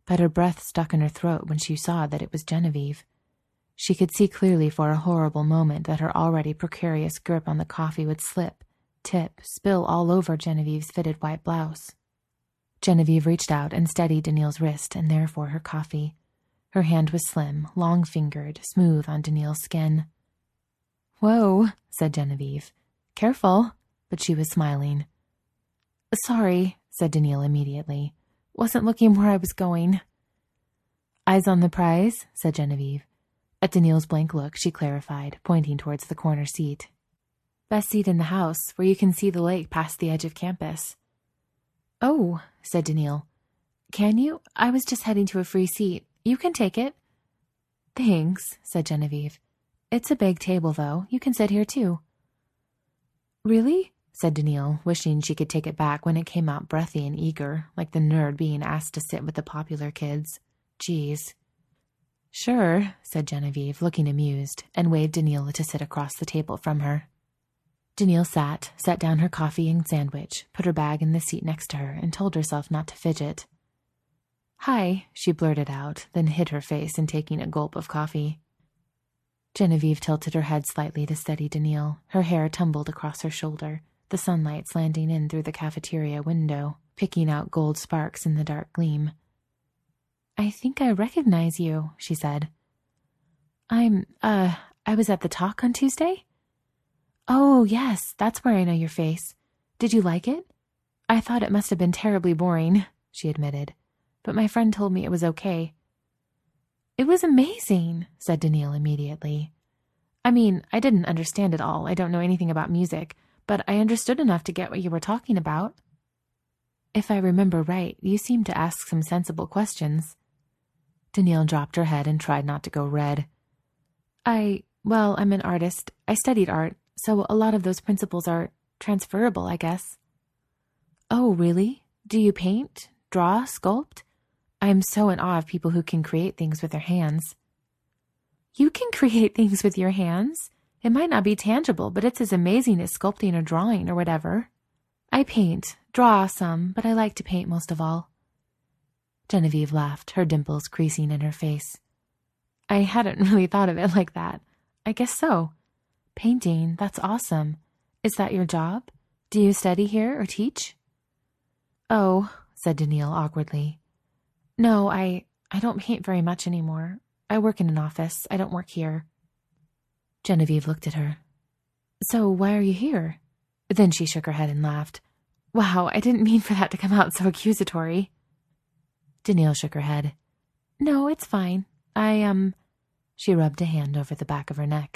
but her breath stuck in her throat when she saw that it was Genevieve. She could see clearly for a horrible moment that her already precarious grip on the coffee would slip, tip, spill all over Genevieve's fitted white blouse. Genevieve reached out and steadied Daniil's wrist and therefore her coffee. Her hand was slim, long-fingered, smooth on Daniil's skin. "Whoa," said Genevieve. "Careful," but she was smiling. "Sorry," said Daniil immediately. "Wasn't looking where I was going." "Eyes on the prize," said Genevieve. At Daniil's blank look, she clarified, pointing towards the corner seat. "Best seat in the house, where you can see the lake past the edge of campus." "Oh," said Daniil. "Can you? I was just heading to a free seat. You can take it." "Thanks," said Genevieve. "It's a big table, though. You can sit here, too." "Really?" said Daniil, wishing she could take it back when it came out breathy and eager, like the nerd being asked to sit with the popular kids. Geez. "Sure," said Genevieve, looking amused, and waved Daniil to sit across the table from her. Daniil set down her coffee and sandwich, put her bag in the seat next to her, and told herself not to fidget. "Hi," she blurted out, then hid her face in taking a gulp of coffee. Genevieve tilted her head slightly to steady Daniil. Her hair tumbled across her shoulder, the sunlight slanting in through the cafeteria window, picking out gold sparks in the dark gleam. "I think I recognize you," she said. I was at the talk on Tuesday?" "Oh, yes, that's where I know your face. Did you like it?" "I thought it must have been terribly boring," she admitted, "but my friend told me it was okay." "It was amazing," said Daniil immediately. "I mean, I didn't understand it all. I don't know anything about music, but I understood enough to get what you were talking about." "If I remember right, you seemed to ask some sensible questions." Daniil dropped her head and tried not to go red. I'm an artist. I studied art, so a lot of those principles are transferable, I guess." "Oh, really? Do you paint, draw, sculpt? I am so in awe of people who can create things with their hands." "You can create things with your hands? It might not be tangible, but it's as amazing as sculpting or drawing or whatever." "I paint, draw some, but I like to paint most of all." Genevieve laughed, her dimples creasing in her face. "I hadn't really thought of it like that. I guess so. Painting, that's awesome. Is that your job? Do you study here or teach?" "Oh," said Daniil awkwardly. "No, I don't paint very much anymore. I work in an office. I don't work here." Genevieve looked at her. "So why are you here?" Then she shook her head and laughed. "Wow, I didn't mean for that to come out so accusatory." Daniil shook her head. "No, it's fine. She rubbed a hand over the back of her neck.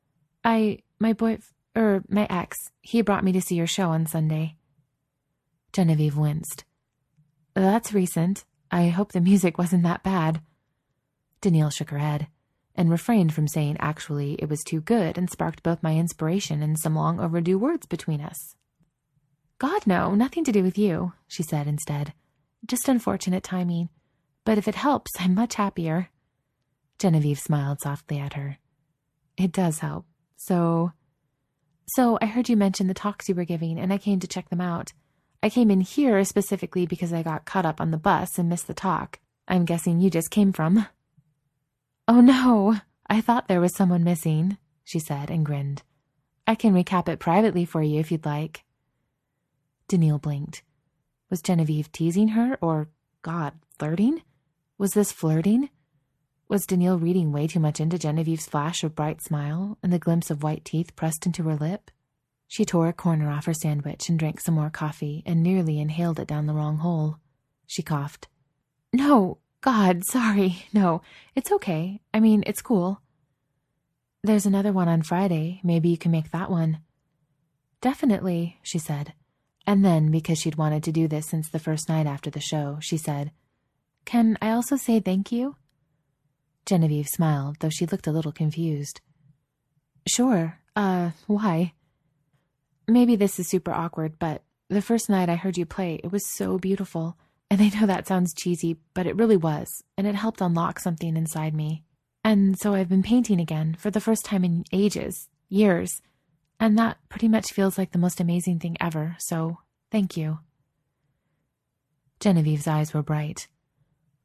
My ex, he brought me to see your show on Sunday." Genevieve winced. "That's recent. I hope the music wasn't that bad." Daniil shook her head, and refrained from saying actually it was too good and sparked both my inspiration and some long overdue words between us. "God, no, nothing to do with you," she said instead. "Just unfortunate timing. But if it helps, I'm much happier." Genevieve smiled softly at her. "It does help. So I heard you mention the talks you were giving, and I came to check them out. I came in here specifically because I got caught up on the bus and missed the talk. I'm guessing you just came from." "Oh, no. I thought there was someone missing," she said and grinned. "I can recap it privately for you if you'd like." Daniil blinked. Was Genevieve teasing her or, God, flirting? Was this flirting? Was Daniil reading way too much into Genevieve's flash of bright smile and the glimpse of white teeth pressed into her lip? She tore a corner off her sandwich and drank some more coffee and nearly inhaled it down the wrong hole. She coughed. "No, God, sorry. No, it's okay. I mean, it's cool." "There's another one on Friday. Maybe you can make that one." "Definitely," she said. And then, because she'd wanted to do this since the first night after the show, she said, "Can I also say thank you?" Genevieve smiled, though she looked a little confused. "Sure. Why?" "Maybe this is super awkward, but the first night I heard you play, it was so beautiful. And I know that sounds cheesy, but it really was, and it helped unlock something inside me. And so I've been painting again, for the first time in ages, years, and that pretty much feels like the most amazing thing ever, so thank you." Genevieve's eyes were bright.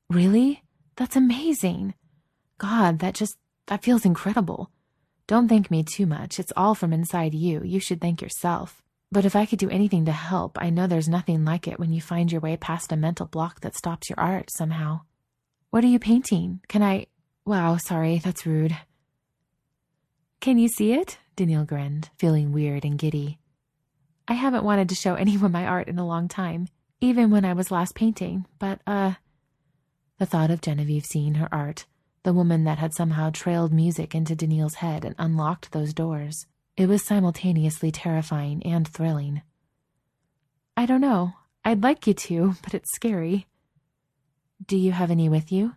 Really? That's amazing. God, that feels incredible. Don't thank me too much. It's all from inside you. You should thank yourself. But if I could do anything to help, I know there's nothing like it when you find your way past a mental block that stops your art somehow. What are you painting? Can I... Wow, sorry, that's rude. Can you see it? Daniil grinned, feeling weird and giddy. I haven't wanted to show anyone my art in a long time, even when I was last painting, but, The thought of Genevieve seeing her art, the woman that had somehow trailed music into Daniil's head and unlocked those doors, it was simultaneously terrifying and thrilling. I don't know. I'd like you to, but it's scary. Do you have any with you?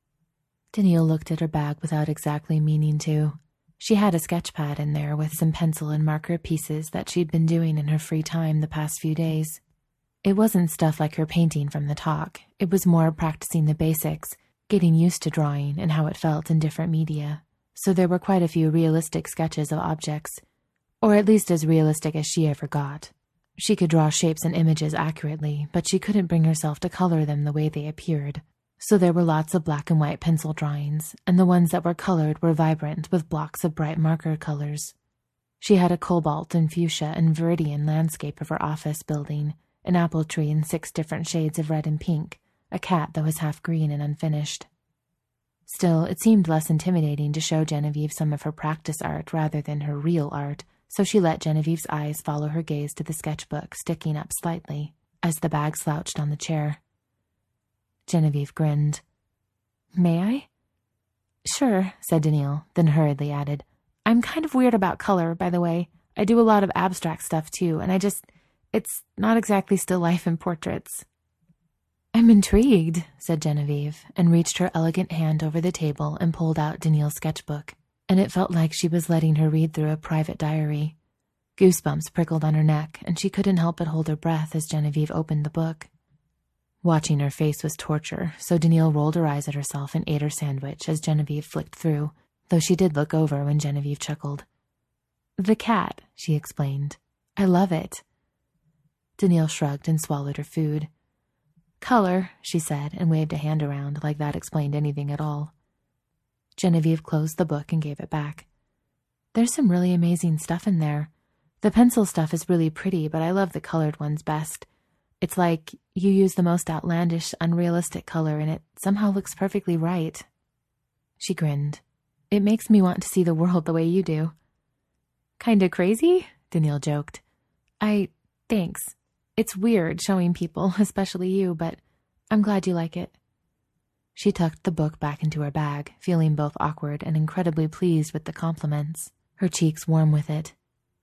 Daniil looked at her bag without exactly meaning to. She had a sketch pad in there with some pencil and marker pieces that she'd been doing in her free time the past few days. It wasn't stuff like her painting from the talk. It was more practicing the basics, getting used to drawing and how it felt in different media. So there were quite a few realistic sketches of objects, or at least as realistic as she ever got. She could draw shapes and images accurately, but she couldn't bring herself to color them the way they appeared. So there were lots of black and white pencil drawings, and the ones that were colored were vibrant with blocks of bright marker colors. She had a cobalt and fuchsia and viridian landscape of her office building, an apple tree in 6 different shades of red and pink, a cat that was half green and unfinished. Still, it seemed less intimidating to show Genevieve some of her practice art rather than her real art, so she let Genevieve's eyes follow her gaze to the sketchbook sticking up slightly as the bag slouched on the chair. Genevieve grinned. May I? Sure, said Daniil, then hurriedly added, I'm kind of weird about color, by the way. I do a lot of abstract stuff too, and it's not exactly still life and portraits. I'm intrigued, said Genevieve, and reached her elegant hand over the table and pulled out Daniil's sketchbook, and it felt like she was letting her read through a private diary. Goosebumps prickled on her neck, and she couldn't help but hold her breath as Genevieve opened the book. Watching her face was torture, so Daniil rolled her eyes at herself and ate her sandwich as Genevieve flicked through, though she did look over when Genevieve chuckled. The cat, she explained. I love it. Daniil shrugged and swallowed her food. Color, she said, and waved a hand around like that explained anything at all. Genevieve closed the book and gave it back. There's some really amazing stuff in there. The pencil stuff is really pretty, but I love the colored ones best. It's like you use the most outlandish, unrealistic color and it somehow looks perfectly right. She grinned. It makes me want to see the world the way you do. Kinda crazy? Daniil joked. Thanks. It's weird showing people, especially you, but I'm glad you like it. She tucked the book back into her bag, feeling both awkward and incredibly pleased with the compliments, her cheeks warm with it.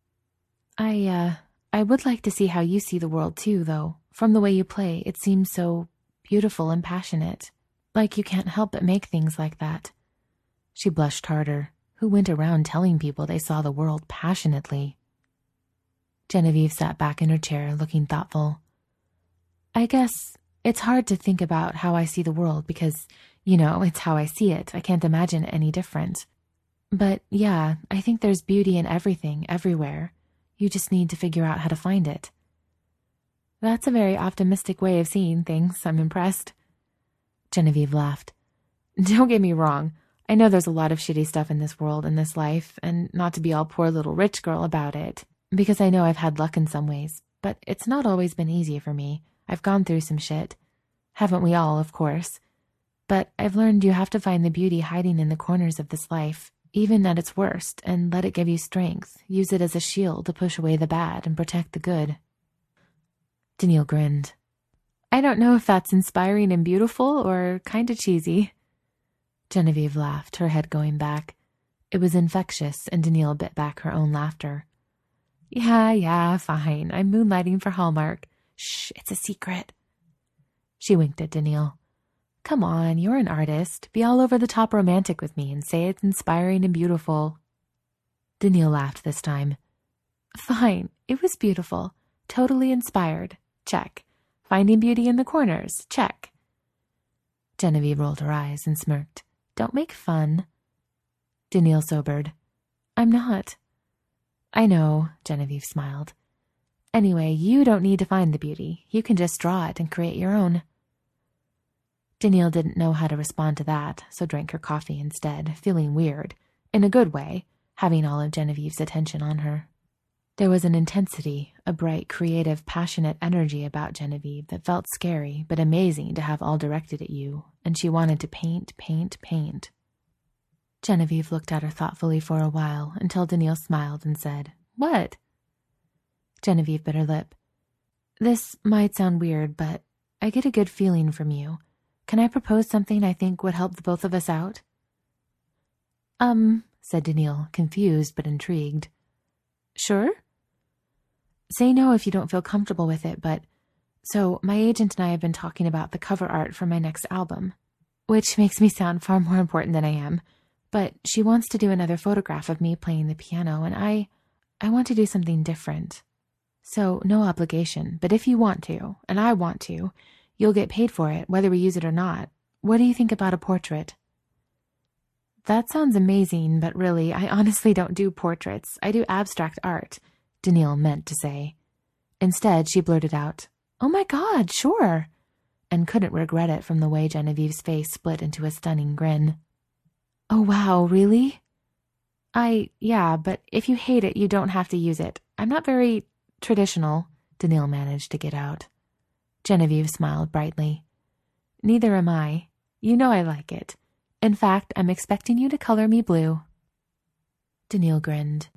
I would like to see how you see the world too, though. From the way you play, it seems so beautiful and passionate. Like you can't help but make things like that. She blushed harder. Who went around telling people they saw the world passionately? Genevieve sat back in her chair, looking thoughtful. I guess it's hard to think about how I see the world because, it's how I see it. I can't imagine it any different. But yeah, I think there's beauty in everything, everywhere. You just need to figure out how to find it. That's a very optimistic way of seeing things. I'm impressed. Genevieve laughed. Don't get me wrong. I know there's a lot of shitty stuff in this world and this life, and not to be all poor little rich girl about it, because I know I've had luck in some ways, but it's not always been easy for me. I've gone through some shit. Haven't we all, of course? But I've learned you have to find the beauty hiding in the corners of this life, even at its worst, and let it give you strength. Use it as a shield to push away the bad and protect the good. Daniil grinned. I don't know if that's inspiring and beautiful or kind of cheesy. Genevieve laughed, her head going back. It was infectious, and Daniil bit back her own laughter. Yeah, fine. I'm moonlighting for Hallmark. Shh, it's a secret. She winked at Daniil. Come on, you're an artist. Be all over the top romantic with me and say it's inspiring and beautiful. Daniil laughed this time. Fine, it was beautiful. Totally inspired. Check. Finding beauty in the corners. Check. Genevieve rolled her eyes and smirked. Don't make fun. Daniil sobered. I'm not. I know, Genevieve smiled. Anyway, you don't need to find the beauty. You can just draw it and create your own. Danielle didn't know how to respond to that, so drank her coffee instead, feeling weird, in a good way, having all of Genevieve's attention on her. There was an intensity, a bright, creative, passionate energy about Genevieve that felt scary but amazing to have all directed at you, and she wanted to paint, paint, paint. Genevieve looked at her thoughtfully for a while until Danielle smiled and said, "What?" Genevieve bit her lip. "This might sound weird, but I get a good feeling from you. Can I propose something I think would help the both of us out?" Said Danielle, confused but intrigued. "Sure?" "Say no if you don't feel comfortable with it, but so my agent and I have been talking about the cover art for my next album, which makes me sound far more important than I am, but she wants to do another photograph of me playing the piano, and I want to do something different. So no obligation, but if you want to, and I want to, you'll get paid for it, whether we use it or not. What do you think about a portrait?" "That sounds amazing, but really, I honestly don't do portraits. I do abstract art," Danielle meant to say. Instead, she blurted out, "Oh my God, sure," and couldn't regret it from the way Genevieve's face split into a stunning grin. "Oh wow, really?" Yeah, but if you hate it, you don't have to use it. I'm not very traditional," Danielle managed to get out. Genevieve smiled brightly. "Neither am I. You know I like it. In fact, I'm expecting you to color me blue." Danielle grinned.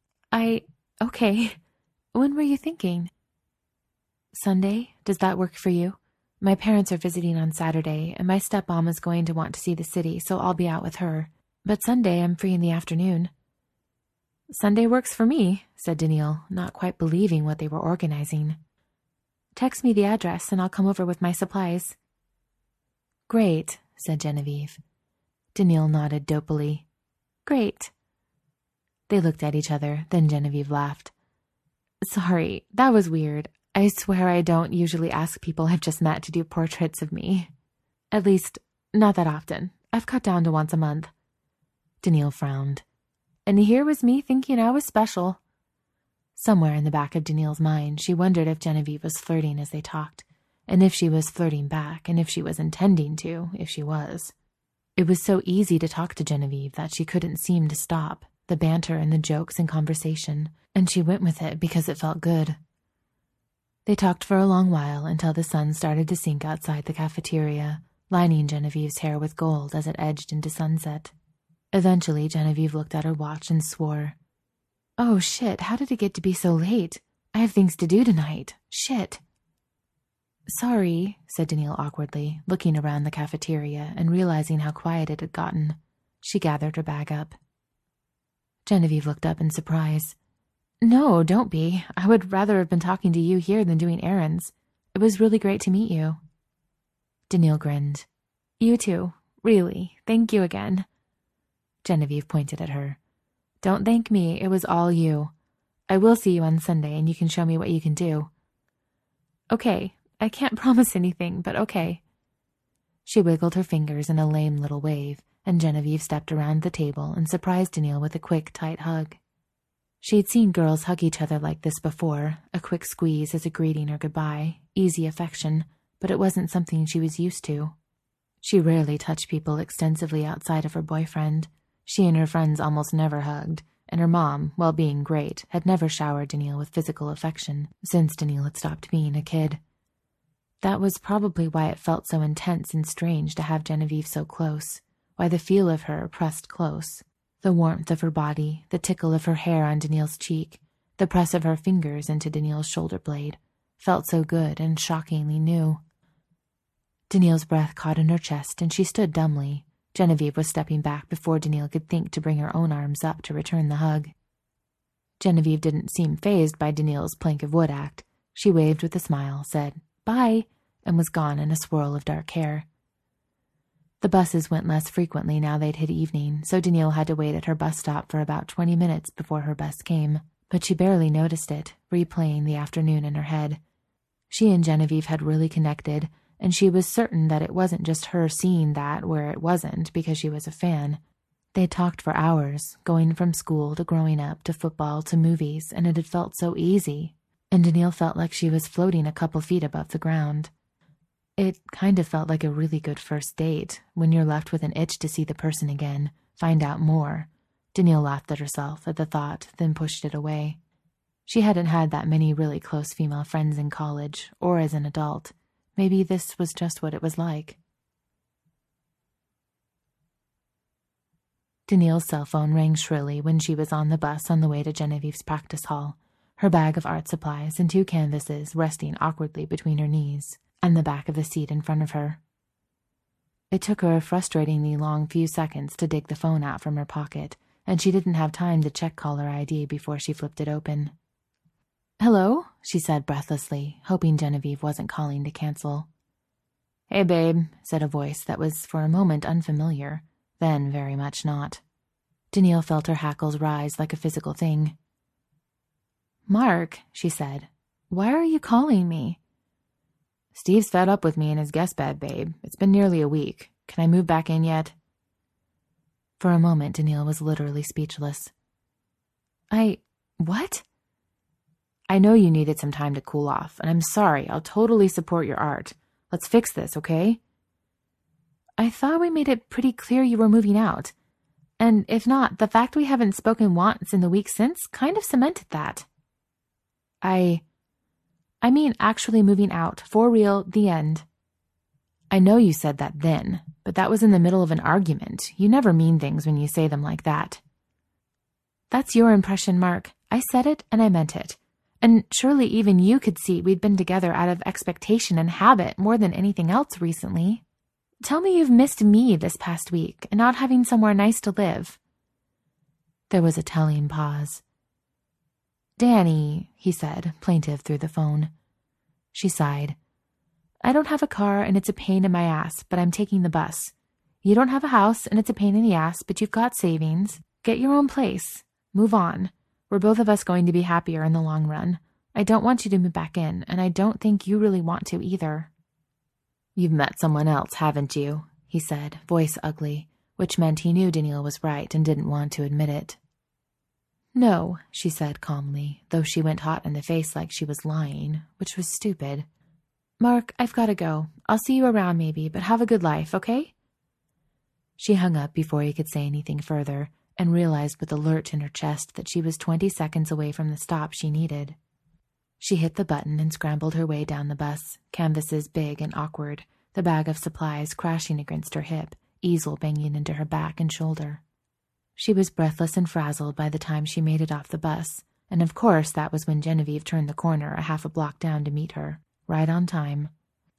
Okay. When were you thinking?" "Sunday. Does that work for you? My parents are visiting on Saturday, and my stepmom is going to want to see the city, so I'll be out with her. But Sunday I'm free in the afternoon." "Sunday works for me," said Danielle, not quite believing what they were organizing. "Text me the address, and I'll come over with my supplies." "Great," said Genevieve. Danielle nodded dopily. "Great." They looked at each other, then Genevieve laughed. "Sorry, that was weird. I swear I don't usually ask people I've just met to do portraits of me. At least, not that often. I've cut down to once a month." Danielle frowned. And here was me thinking I was special. Somewhere in the back of Danielle's mind, she wondered if Genevieve was flirting as they talked, and if she was flirting back, and if she was intending to, if she was. It was so easy to talk to Genevieve that she couldn't seem to stop, the banter and the jokes and conversation, and she went with it because it felt good. They talked for a long while until the sun started to sink outside the cafeteria, lining Genevieve's hair with gold as it edged into sunset. Eventually, Genevieve looked at her watch and swore. "Oh, shit, how did it get to be so late? I have things to do tonight. Shit." "Sorry," said Danielle awkwardly, looking around the cafeteria and realizing how quiet it had gotten. She gathered her bag up. Genevieve looked up in surprise. "No, don't be. I would rather have been talking to you here than doing errands. It was really great to meet you." Danielle grinned. "You too. Really. Thank you again." Genevieve pointed at her. "Don't thank me. It was all you. I will see you on Sunday, and you can show me what you can do." "Okay. I can't promise anything, but okay." She wiggled her fingers in a lame little wave, and Genevieve stepped around the table and surprised Danielle with a quick, tight hug. She'd seen girls hug each other like this before, a quick squeeze as a greeting or goodbye, easy affection, but it wasn't something she was used to. She rarely touched people extensively outside of her boyfriend. She and her friends almost never hugged, and her mom, while being great, had never showered Danielle with physical affection since Danielle had stopped being a kid. That was probably why it felt so intense and strange to have Genevieve so close, why the feel of her pressed close. The warmth of her body, the tickle of her hair on Danielle's cheek, the press of her fingers into Danielle's shoulder blade, felt so good and shockingly new. Danielle's breath caught in her chest, and she stood dumbly. Genevieve was stepping back before Danielle could think to bring her own arms up to return the hug. Genevieve didn't seem fazed by Danielle's plank of wood act. She waved with a smile, said, "Bye," and was gone in a swirl of dark hair. The buses went less frequently now they'd hit evening, so Danielle had to wait at her bus stop for about 20 minutes before her bus came, but she barely noticed it, replaying the afternoon in her head. She and Genevieve had really connected, and she was certain that it wasn't just her seeing that where it wasn't because she was a fan. They'd talked for hours, going from school to growing up to football to movies, and it had felt so easy, and Danielle felt like she was floating a couple feet above the ground. It kind of felt like a really good first date, when you're left with an itch to see the person again, find out more. Danielle laughed at herself at the thought, then pushed it away. She hadn't had that many really close female friends in college, or as an adult. Maybe this was just what it was like. Danielle's cell phone rang shrilly when she was on the bus on the way to Genevieve's practice hall, her bag of art supplies and 2 canvases resting awkwardly between her knees and the back of the seat in front of her. It took her a frustratingly long few seconds to dig the phone out from her pocket, and she didn't have time to check caller ID before she flipped it open. "Hello?" she said breathlessly, hoping Genevieve wasn't calling to cancel. "Hey, babe," said a voice that was for a moment unfamiliar, then very much not. Danielle felt her hackles rise like a physical thing. "Mark," she said, "why are you calling me?" "Steve's fed up with me in his guest bed, babe. It's been nearly a week. Can I move back in yet?" For a moment, Danielle was literally speechless. What? "I know you needed some time to cool off, and I'm sorry. I'll totally support your art. Let's fix this, okay?" "I thought we made it pretty clear you were moving out. And if not, the fact we haven't spoken once in the week since kind of cemented that." I mean actually moving out, for real, the end." "I know you said that then, but that was in the middle of an argument. You never mean things when you say them like that." "That's your impression, Mark. I said it and I meant it. And surely even you could see we'd been together out of expectation and habit more than anything else recently. Tell me you've missed me this past week and not having somewhere nice to live." There was a telling pause. "Danny," he said, plaintive through the phone. She sighed. "I don't have a car and it's a pain in my ass, but I'm taking the bus. You don't have a house and it's a pain in the ass, but you've got savings. Get your own place. Move on. We're both of us going to be happier in the long run. I don't want you to move back in, and I don't think you really want to either." "You've met someone else, haven't you?" he said, voice ugly, which meant he knew Danielle was right and didn't want to admit it. "No," she said calmly, though she went hot in the face like she was lying, which was stupid. "Mark, I've got to go. I'll see you around maybe, but have a good life, okay?" She hung up before he could say anything further, and realized with a lurch in her chest that she was 20 seconds away from the stop she needed. She hit the button and scrambled her way down the bus, canvases big and awkward, the bag of supplies crashing against her hip, easel banging into her back and shoulder. She was breathless and frazzled by the time she made it off the bus, and of course that was when Genevieve turned the corner a half a block down to meet her, right on time.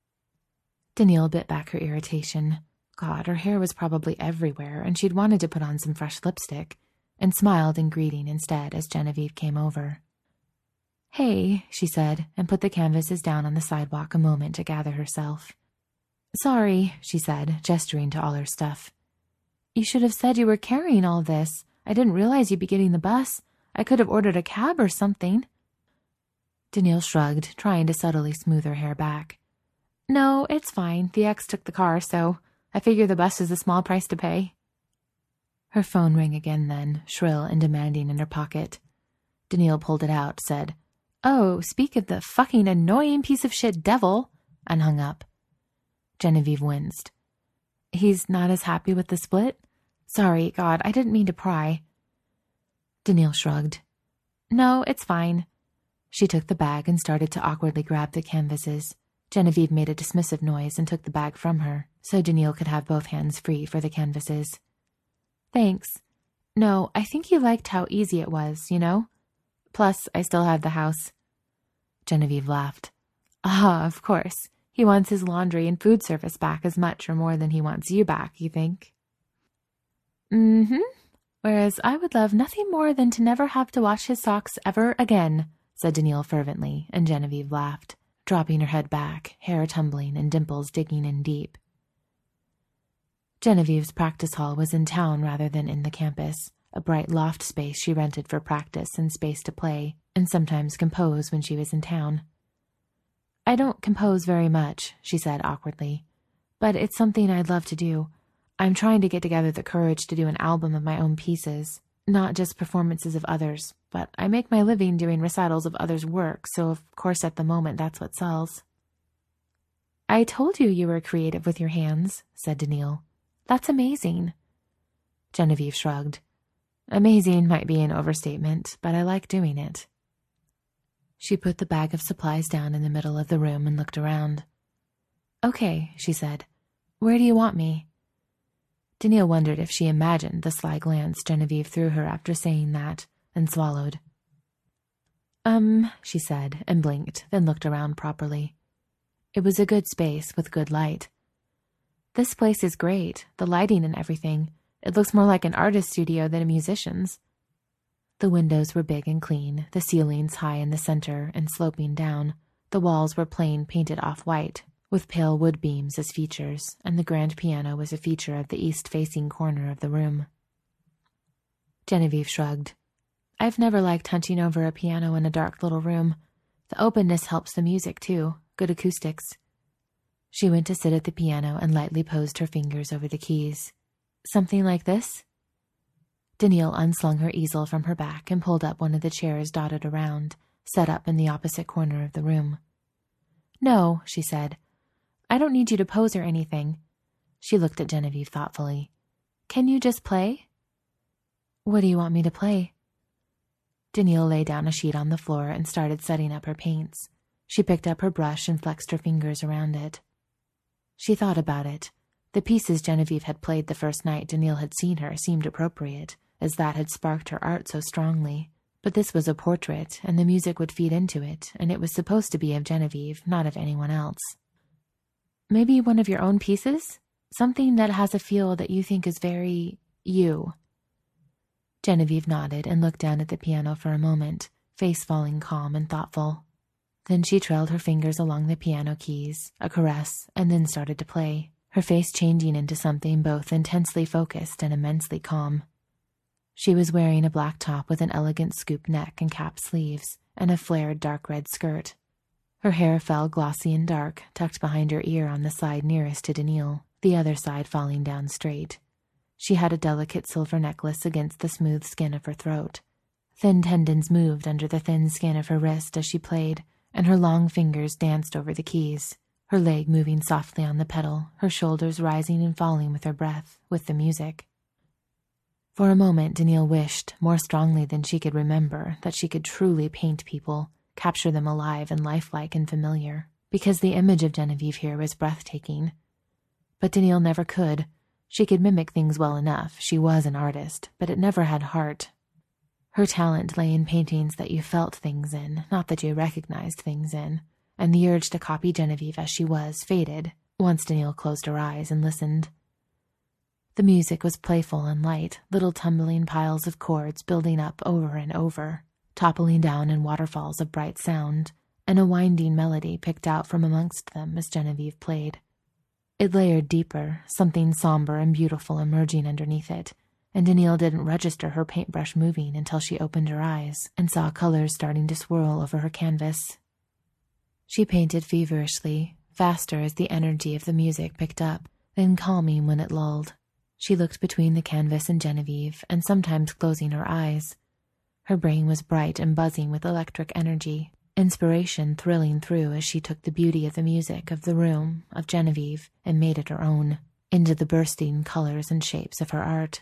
Danielle bit back her irritation. God, her hair was probably everywhere, and she'd wanted to put on some fresh lipstick, and smiled in greeting instead as Genevieve came over. "Hey," she said, and put the canvases down on the sidewalk a moment to gather herself. "Sorry," she said, gesturing to all her stuff. "You should have said you were carrying all this. I didn't realize you'd be getting the bus. I could have ordered a cab or something." Danielle shrugged, trying to subtly smooth her hair back. "No, it's fine. The ex took the car, so I figure the bus is a small price to pay." Her phone rang again then, shrill and demanding in her pocket. Danielle pulled it out, said, "Oh, speak of the fucking annoying piece of shit devil," and hung up. Genevieve winced. "He's not as happy with the split? Sorry, God, I didn't mean to pry." Danielle shrugged. "No, it's fine." She took the bag and started to awkwardly grab the canvases. Genevieve made a dismissive noise and took the bag from her, so Danielle could have both hands free for the canvases. "Thanks. No, I think he liked how easy it was, you know? Plus, I still have the house." Genevieve laughed. "Ah, of course. He wants his laundry and food service back as much or more than he wants you back, you think?" "Mm-hmm. Whereas I would love nothing more than to never have to wash his socks ever again," said Danielle fervently, and Genevieve laughed, dropping her head back, hair tumbling and dimples digging in deep. Genevieve's practice hall was in town rather than in the campus, a bright loft space she rented for practice and space to play, and sometimes compose when she was in town. "I don't compose very much," she said awkwardly, "but it's something I'd love to do. I'm trying to get together the courage to do an album of my own pieces, not just performances of others, but I make my living doing recitals of others' work, so of course at the moment that's what sells." I told you were creative with your hands, said Daniil. That's amazing. Genevieve shrugged. Amazing might be an overstatement, but I like doing it. She put the bag of supplies down in the middle of the room and looked around. Okay, she said. Where do you want me? Daniil wondered if she imagined the sly glance Genevieve threw her after saying that, and swallowed. She said, and blinked, then looked around properly. It was a good space with good light. This place is great, the lighting and everything. It looks more like an artist studio than a musician's. The windows were big and clean, the ceilings high in the center and sloping down. The walls were plain painted off-white, with pale wood beams as features, and the grand piano was a feature of the east-facing corner of the room. Genevieve shrugged. I've never liked hunting over a piano in a dark little room. The openness helps the music, too. Good acoustics. She went to sit at the piano and lightly posed her fingers over the keys. Something like this? Daniil unslung her easel from her back and pulled up one of the chairs dotted around, set up in the opposite corner of the room. No, she said. I don't need you to pose or anything. She looked at Genevieve thoughtfully. Can you just play? What do you want me to play? Daniil lay down a sheet on the floor and started setting up her paints. She picked up her brush and flexed her fingers around it. She thought about it. The pieces Genevieve had played the first night Daniil had seen her seemed appropriate, as that had sparked her art so strongly. But this was a portrait, and the music would feed into it, and it was supposed to be of Genevieve, not of anyone else. Maybe one of your own pieces? Something that has a feel that you think is very you. Genevieve nodded and looked down at the piano for a moment, face falling calm and thoughtful. Then she trailed her fingers along the piano keys, a caress, and then started to play, her face changing into something both intensely focused and immensely calm. She was wearing a black top with an elegant scoop neck and cap sleeves, and a flared dark red skirt. Her hair fell glossy and dark, tucked behind her ear on the side nearest to Daniil, the other side falling down straight. She had a delicate silver necklace against the smooth skin of her throat. Thin tendons moved under the thin skin of her wrist as she played, and her long fingers danced over the keys, her leg moving softly on the pedal, her shoulders rising and falling with her breath, with the music. For a moment, Daniil wished, more strongly than she could remember, that she could truly paint people, capture them alive and lifelike and familiar, because the image of Genevieve here was breathtaking. But Daniil never could. She could mimic things well enough, she was an artist, but it never had heart. Her talent lay in paintings that you felt things in, not that you recognized things in, and the urge to copy Genevieve as she was faded, once Daniil closed her eyes and listened. The music was playful and light, little tumbling piles of chords building up over and over, toppling down in waterfalls of bright sound, and a winding melody picked out from amongst them as Genevieve played. It layered deeper, something somber and beautiful emerging underneath it, and Daniil didn't register her paintbrush moving until she opened her eyes and saw colors starting to swirl over her canvas. She painted feverishly, faster as the energy of the music picked up, then calming when it lulled. She looked between the canvas and Genevieve, and sometimes closing her eyes. Her brain was bright and buzzing with electric energy, inspiration thrilling through as she took the beauty of the music, of the room, of Genevieve, and made it her own, into the bursting colors and shapes of her art.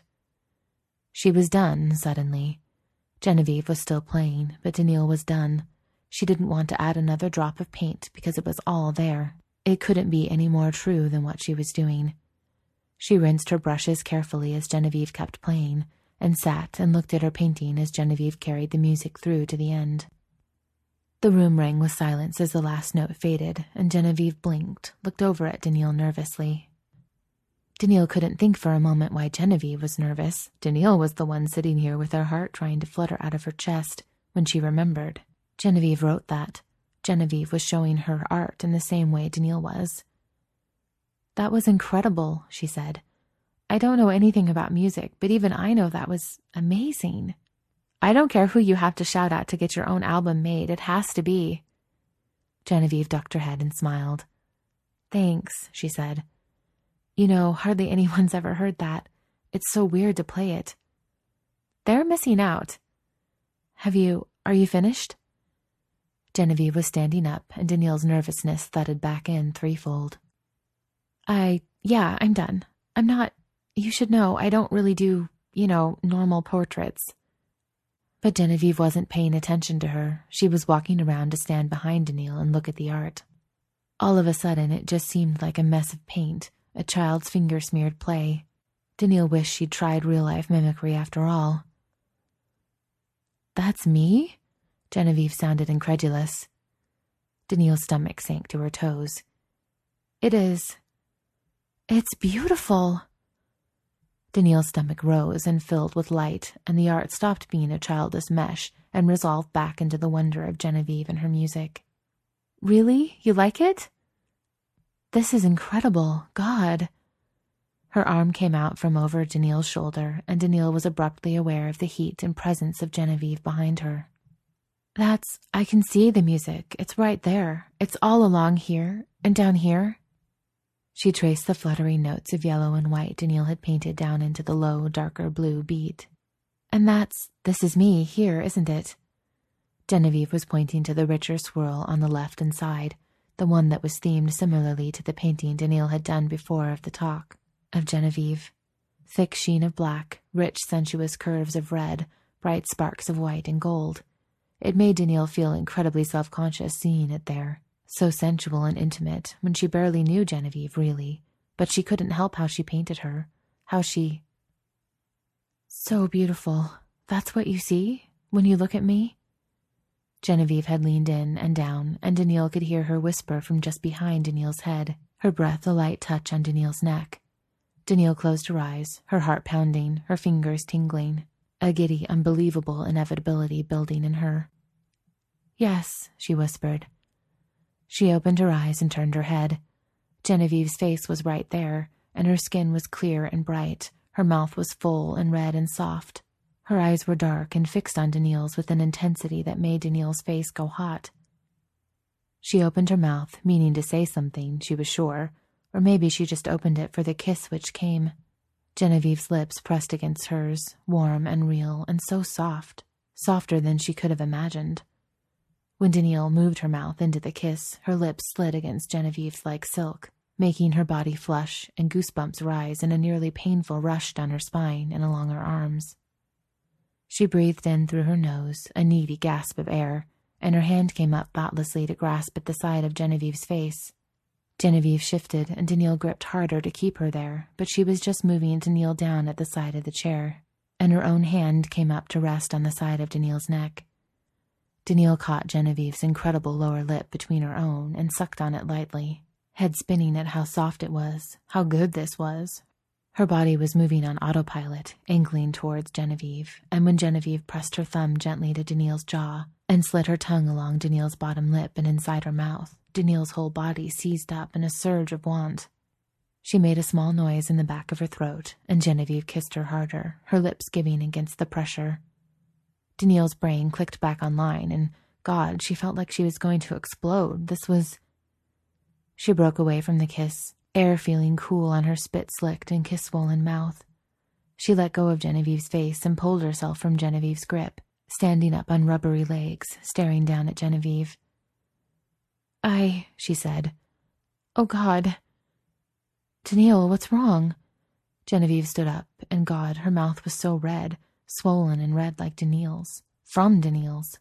She was done, suddenly. Genevieve was still playing, but Daniil was done. She didn't want to add another drop of paint because it was all there. It couldn't be any more true than what she was doing. She rinsed her brushes carefully as Genevieve kept playing, and sat and looked at her painting as Genevieve carried the music through to the end. The room rang with silence as the last note faded, and Genevieve blinked, looked over at Daniil nervously. Daniil couldn't think for a moment why Genevieve was nervous. Daniil was the one sitting here with her heart trying to flutter out of her chest when she remembered. Genevieve wrote that. Genevieve was showing her art in the same way Daniil was. That was incredible, she said. I don't know anything about music, but even I know that was amazing. I don't care who you have to shout at to get your own album made. It has to be. Genevieve ducked her head and smiled. Thanks, she said. You know, hardly anyone's ever heard that. It's so weird to play it. They're missing out. Are you finished? Genevieve was standing up, and Daniil's nervousness thudded back in threefold. Yeah, I'm done. I'm not... You should know, I don't really do, normal portraits. But Genevieve wasn't paying attention to her. She was walking around to stand behind Daniil and look at the art. All of a sudden, it just seemed like a mess of paint, a child's finger-smeared play. Daniil wished she'd tried real-life mimicry after all. That's me? Genevieve sounded incredulous. Daniil's stomach sank to her toes. It is. It's beautiful. Daniil's stomach rose and filled with light, and the art stopped being a childish mesh and resolved back into the wonder of Genevieve and her music. Really? You like it? This is incredible. God. Her arm came out from over Daniil's shoulder, and Daniil was abruptly aware of the heat and presence of Genevieve behind her. I can see the music. It's right there. It's all along here and down here. She traced the fluttering notes of yellow and white Daniil had painted down into the low, darker blue beat. And this is me here, isn't it? Genevieve was pointing to the richer swirl on the left and side, the one that was themed similarly to the painting Daniil had done before of the talk of Genevieve. Thick sheen of black, rich sensuous curves of red, bright sparks of white and gold. It made Daniil feel incredibly self-conscious seeing it there, so sensual and intimate when she barely knew Genevieve, really, but she couldn't help how she painted her, how she... So beautiful. That's what you see when you look at me? Genevieve had leaned in and down, and Daniil could hear her whisper from just behind Daniil's head, her breath a light touch on Daniil's neck. Daniil closed her eyes, her heart pounding, her fingers tingling, a giddy, unbelievable inevitability building in her. Yes, she whispered. She opened her eyes and turned her head. Genevieve's face was right there, and her skin was clear and bright. Her mouth was full and red and soft. Her eyes were dark and fixed on Daniil's with an intensity that made Daniil's face go hot. She opened her mouth, meaning to say something, she was sure, or maybe she just opened it for the kiss which came. Genevieve's lips pressed against hers, warm and real and so soft, softer than she could have imagined. When Daniil moved her mouth into the kiss, her lips slid against Genevieve's like silk, making her body flush and goosebumps rise in a nearly painful rush down her spine and along her arms. She breathed in through her nose, a needy gasp of air, and her hand came up thoughtlessly to grasp at the side of Genevieve's face. Genevieve shifted, and Daniil gripped harder to keep her there, but she was just moving to kneel down at the side of the chair, and her own hand came up to rest on the side of Daniil's neck. Daniil caught Genevieve's incredible lower lip between her own and sucked on it lightly, head spinning at how soft it was, how good this was. Her body was moving on autopilot, angling towards Genevieve, and when Genevieve pressed her thumb gently to Daniil's jaw and slid her tongue along Daniil's bottom lip and inside her mouth, Daniil's whole body seized up in a surge of want. She made a small noise in the back of her throat, and Genevieve kissed her harder, her lips giving against the pressure. Daniil's brain clicked back online, and, God, she felt like she was going to explode. This was... She broke away from the kiss, air feeling cool on her spit-slicked and kiss-swollen mouth. She let go of Genevieve's face and pulled herself from Genevieve's grip, standing up on rubbery legs, staring down at Genevieve. She said. Oh, God. Daniil, what's wrong? Genevieve stood up, and God, her mouth was so red, swollen and red like Daniil's, from Daniil's.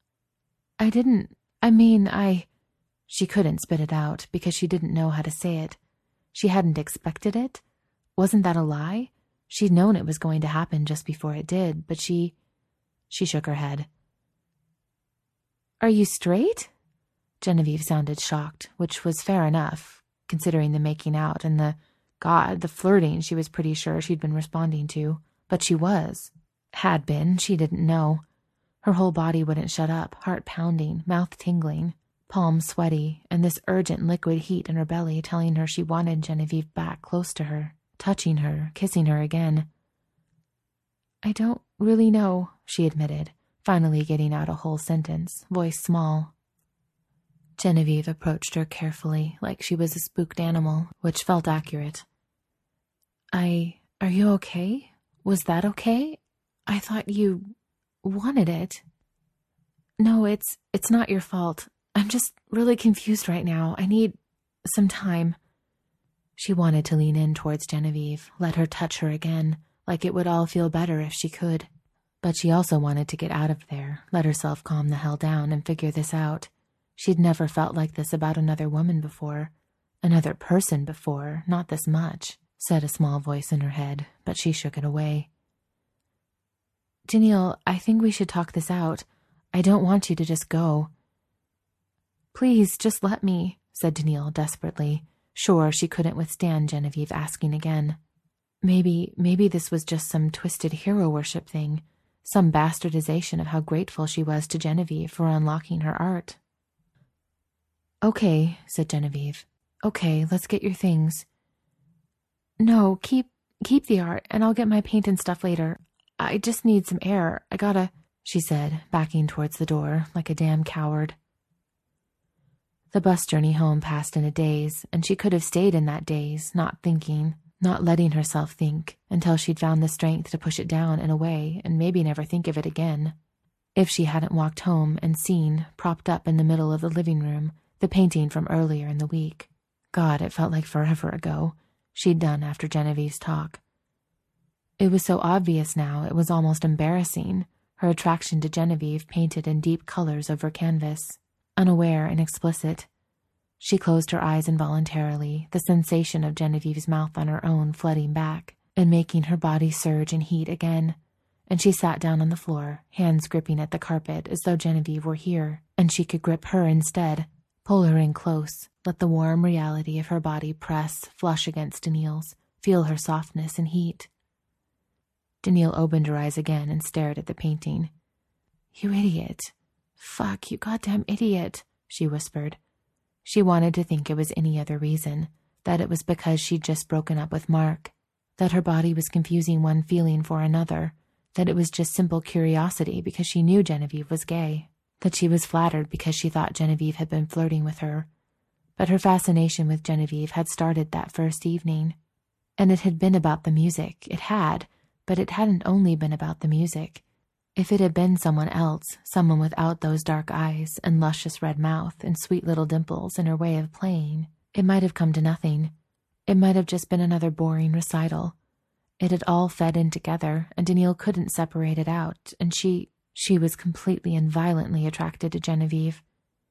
She couldn't spit it out because she didn't know how to say it. She hadn't expected it. Wasn't that a lie? She'd known it was going to happen just before it did, but she shook her head. Are you straight? Genevieve sounded shocked, which was fair enough, considering the making out and the flirting she was pretty sure she'd been responding to. But she was. Had been, she didn't know. Her whole body wouldn't shut up, heart pounding, mouth tingling, palms sweaty, and this urgent liquid heat in her belly telling her she wanted Genevieve back close to her, touching her, kissing her again. I don't really know, she admitted, finally getting out a whole sentence, voice small. Genevieve approached her carefully, like she was a spooked animal, which felt accurate. Are you okay? Was that okay? I thought you wanted it. No, it's not your fault. I'm just really confused right now. I need some time. She wanted to lean in towards Genevieve, let her touch her again, like it would all feel better if she could. But she also wanted to get out of there, let herself calm the hell down and figure this out. She'd never felt like this about another woman before. Another person before, not this much, said a small voice in her head, but she shook it away. Danielle, I think we should talk this out. I don't want you to just go. Please, just let me, said Danielle desperately, sure she couldn't withstand Genevieve asking again. Maybe this was just some twisted hero worship thing, some bastardization of how grateful she was to Genevieve for unlocking her art. Okay, said Genevieve. Okay, let's get your things. No, keep the art, and I'll get my paint and stuff later. I just need some air. I gotta, she said, backing towards the door like a damn coward. The bus journey home passed in a daze, and she could have stayed in that daze, not thinking, not letting herself think, until she'd found the strength to push it down and away and maybe never think of it again. If she hadn't walked home and seen, propped up in the middle of the living room, the painting from earlier in the week. God, it felt like forever ago. She'd done after Genevieve's talk. It was so obvious now, it was almost embarrassing, her attraction to Genevieve painted in deep colors over canvas, unaware and explicit. She closed her eyes involuntarily, the sensation of Genevieve's mouth on her own flooding back and making her body surge in heat again, and she sat down on the floor, hands gripping at the carpet as though Genevieve were here, and she could grip her instead, pull her in close, let the warm reality of her body press, flush against Danielle's, feel her softness and heat. Danielle opened her eyes again and stared at the painting. You idiot. Fuck, you goddamn idiot, she whispered. She wanted to think it was any other reason, that it was because she'd just broken up with Mark, that her body was confusing one feeling for another, that it was just simple curiosity because she knew Genevieve was gay, that she was flattered because she thought Genevieve had been flirting with her. But her fascination with Genevieve had started that first evening. And it had been about the music, it had, but it hadn't only been about the music. If it had been someone else, someone without those dark eyes and luscious red mouth and sweet little dimples in her way of playing, it might have come to nothing. It might have just been another boring recital. It had all fed in together, and Danielle couldn't separate it out, and she was completely and violently attracted to Genevieve.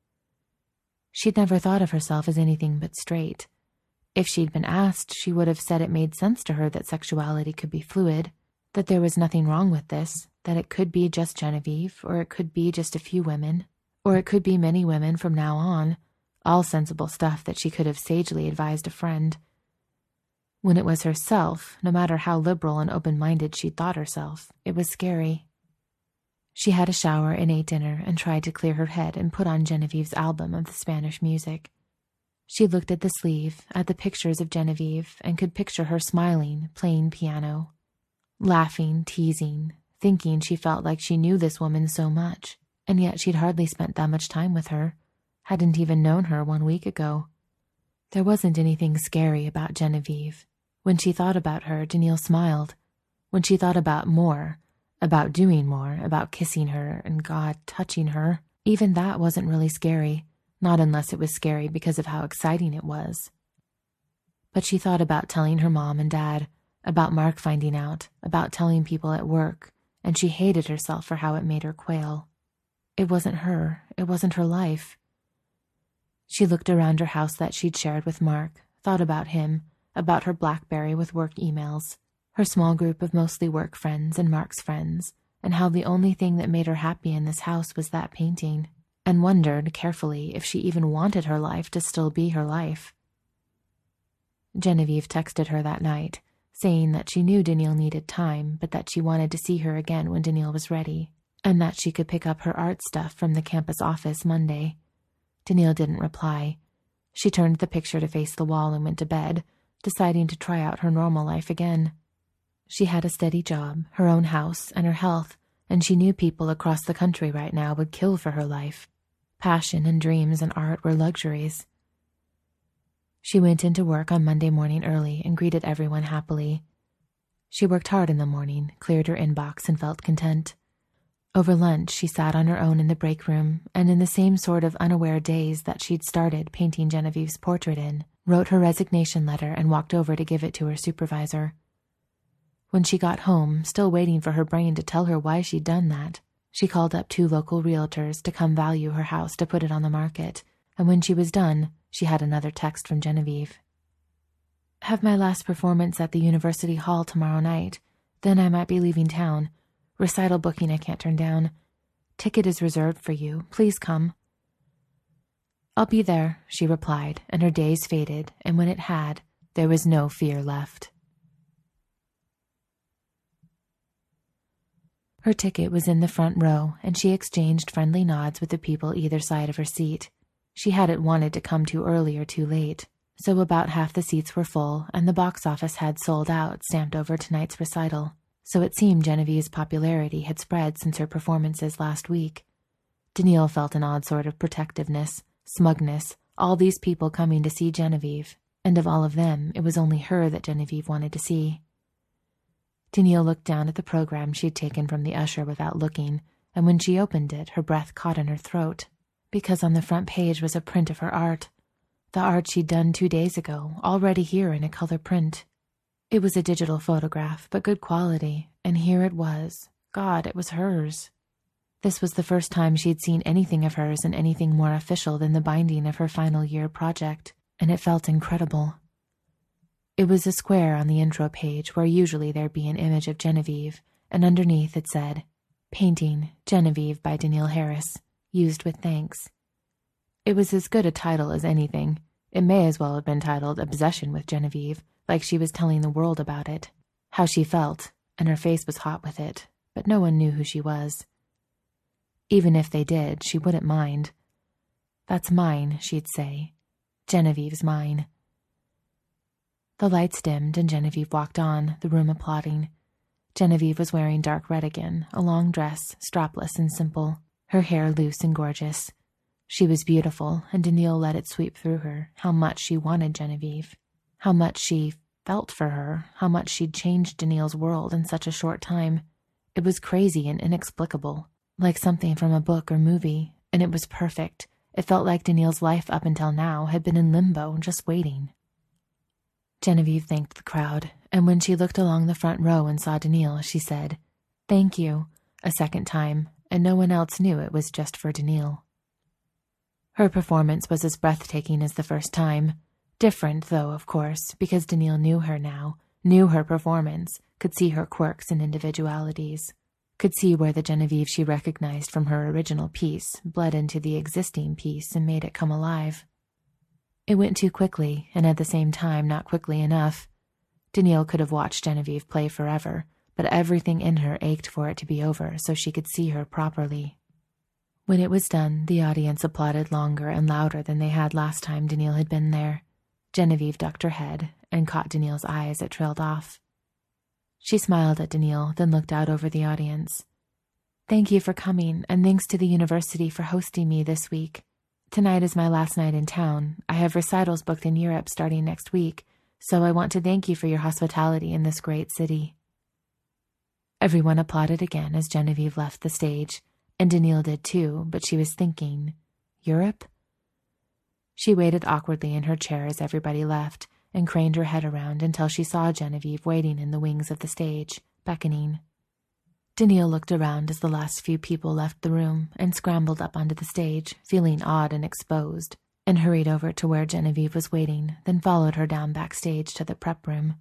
She'd never thought of herself as anything but straight. If she'd been asked, she would have said it made sense to her that sexuality could be fluid, that there was nothing wrong with this, that it could be just Genevieve, or it could be just a few women, or it could be many women from now on, all sensible stuff that she could have sagely advised a friend. When it was herself, no matter how liberal and open-minded she'd thought herself, it was scary. She had a shower and ate dinner and tried to clear her head and put on Genevieve's album of the Spanish music. She looked at the sleeve, at the pictures of Genevieve, and could picture her smiling, playing piano, laughing, teasing, thinking she felt like she knew this woman so much, and yet she'd hardly spent that much time with her, hadn't even known her 1 week ago. There wasn't anything scary about Genevieve. When she thought about her, Danielle smiled. When she thought about more, about doing more, about kissing her and, God, touching her, even that wasn't really scary, not unless it was scary because of how exciting it was. But she thought about telling her mom and dad, about Mark finding out, about telling people at work, and she hated herself for how it made her quail. It wasn't her. It wasn't her life. She looked around her house that she'd shared with Mark, thought about him, about her BlackBerry with work emails, her small group of mostly work friends and Mark's friends, and how the only thing that made her happy in this house was that painting, and wondered, carefully, if she even wanted her life to still be her life. Genevieve texted her that night, saying that she knew Danielle needed time, but that she wanted to see her again when Danielle was ready, and that she could pick up her art stuff from the campus office Monday. Danielle didn't reply. She turned the picture to face the wall and went to bed, deciding to try out her normal life again. She had a steady job, her own house, and her health, and she knew people across the country right now would kill for her life. Passion and dreams and art were luxuries. She went into work on Monday morning early and greeted everyone happily. She worked hard in the morning, cleared her inbox, and felt content. Over lunch, she sat on her own in the break room, and in the same sort of unaware daze that she'd started painting Genevieve's portrait in, wrote her resignation letter and walked over to give it to her supervisor. When she got home, still waiting for her brain to tell her why she'd done that, she called up 2 local realtors to come value her house to put it on the market, and when she was done, she had another text from Genevieve. "Have my last performance at the University Hall tomorrow night. Then I might be leaving town. Recital booking I can't turn down. Ticket is reserved for you. Please come." "I'll be there," she replied, and her daze faded, and when it had, there was no fear left. Her ticket was in the front row, and she exchanged friendly nods with the people either side of her seat. She hadn't wanted to come too early or too late, so about half the seats were full, and the box office had "sold out" stamped over tonight's recital. So it seemed Genevieve's popularity had spread since her performances last week. Daniil felt an odd sort of protectiveness, smugness, all these people coming to see Genevieve, and of all of them, it was only her that Genevieve wanted to see. Daniil looked down at the program she'd taken from the usher without looking, and when she opened it, her breath caught in her throat, because on the front page was a print of her art. The art she'd done 2 days ago, already here in a color print. It was a digital photograph, but good quality, and here it was. God, it was hers. This was the first time she'd seen anything of hers in anything more official than the binding of her final year project, and it felt incredible. It was a square on the intro page where usually there'd be an image of Genevieve, and underneath it said, "Painting, Genevieve by Daniil Harris, used with thanks." It was as good a title as anything. It may as well have been titled "Obsession with Genevieve," like she was telling the world about it, how she felt, and her face was hot with it, but no one knew who she was. Even if they did, she wouldn't mind. "That's mine," she'd say. "Genevieve's mine." The lights dimmed and Genevieve walked on, the room applauding. Genevieve was wearing dark red again, a long dress, strapless and simple, her hair loose and gorgeous. She was beautiful, and Daniil let it sweep through her, how much she wanted Genevieve, how much she felt for her, how much she'd changed Daniil's world in such a short time. It was crazy and inexplicable, like something from a book or movie, and it was perfect. It felt like Daniil's life up until now had been in limbo, just waiting. Genevieve thanked the crowd, and when she looked along the front row and saw Daniil, she said, "Thank you," a second time, and no one else knew it was just for Daniil. Her performance was as breathtaking as the first time. Different, though, of course, because Daniil knew her now, knew her performance, could see her quirks and individualities, could see where the Genevieve she recognized from her original piece bled into the existing piece and made it come alive. It went too quickly, and at the same time not quickly enough. Daniil could have watched Genevieve play forever, but everything in her ached for it to be over so she could see her properly. When it was done, the audience applauded longer and louder than they had last time Daniil had been there. Genevieve ducked her head and caught Daniil's eye as it trailed off. She smiled at Daniil, then looked out over the audience. "Thank you for coming, and thanks to the university for hosting me this week. Tonight is my last night in town. I have recitals booked in Europe starting next week, so I want to thank you for your hospitality in this great city." Everyone applauded again as Genevieve left the stage, and Daniil did too, but she was thinking, Europe? She waited awkwardly in her chair as everybody left, and craned her head around until she saw Genevieve waiting in the wings of the stage, beckoning. Daniil looked around as the last few people left the room and scrambled up onto the stage, feeling odd and exposed, and hurried over to where Genevieve was waiting, then followed her down backstage to the prep room.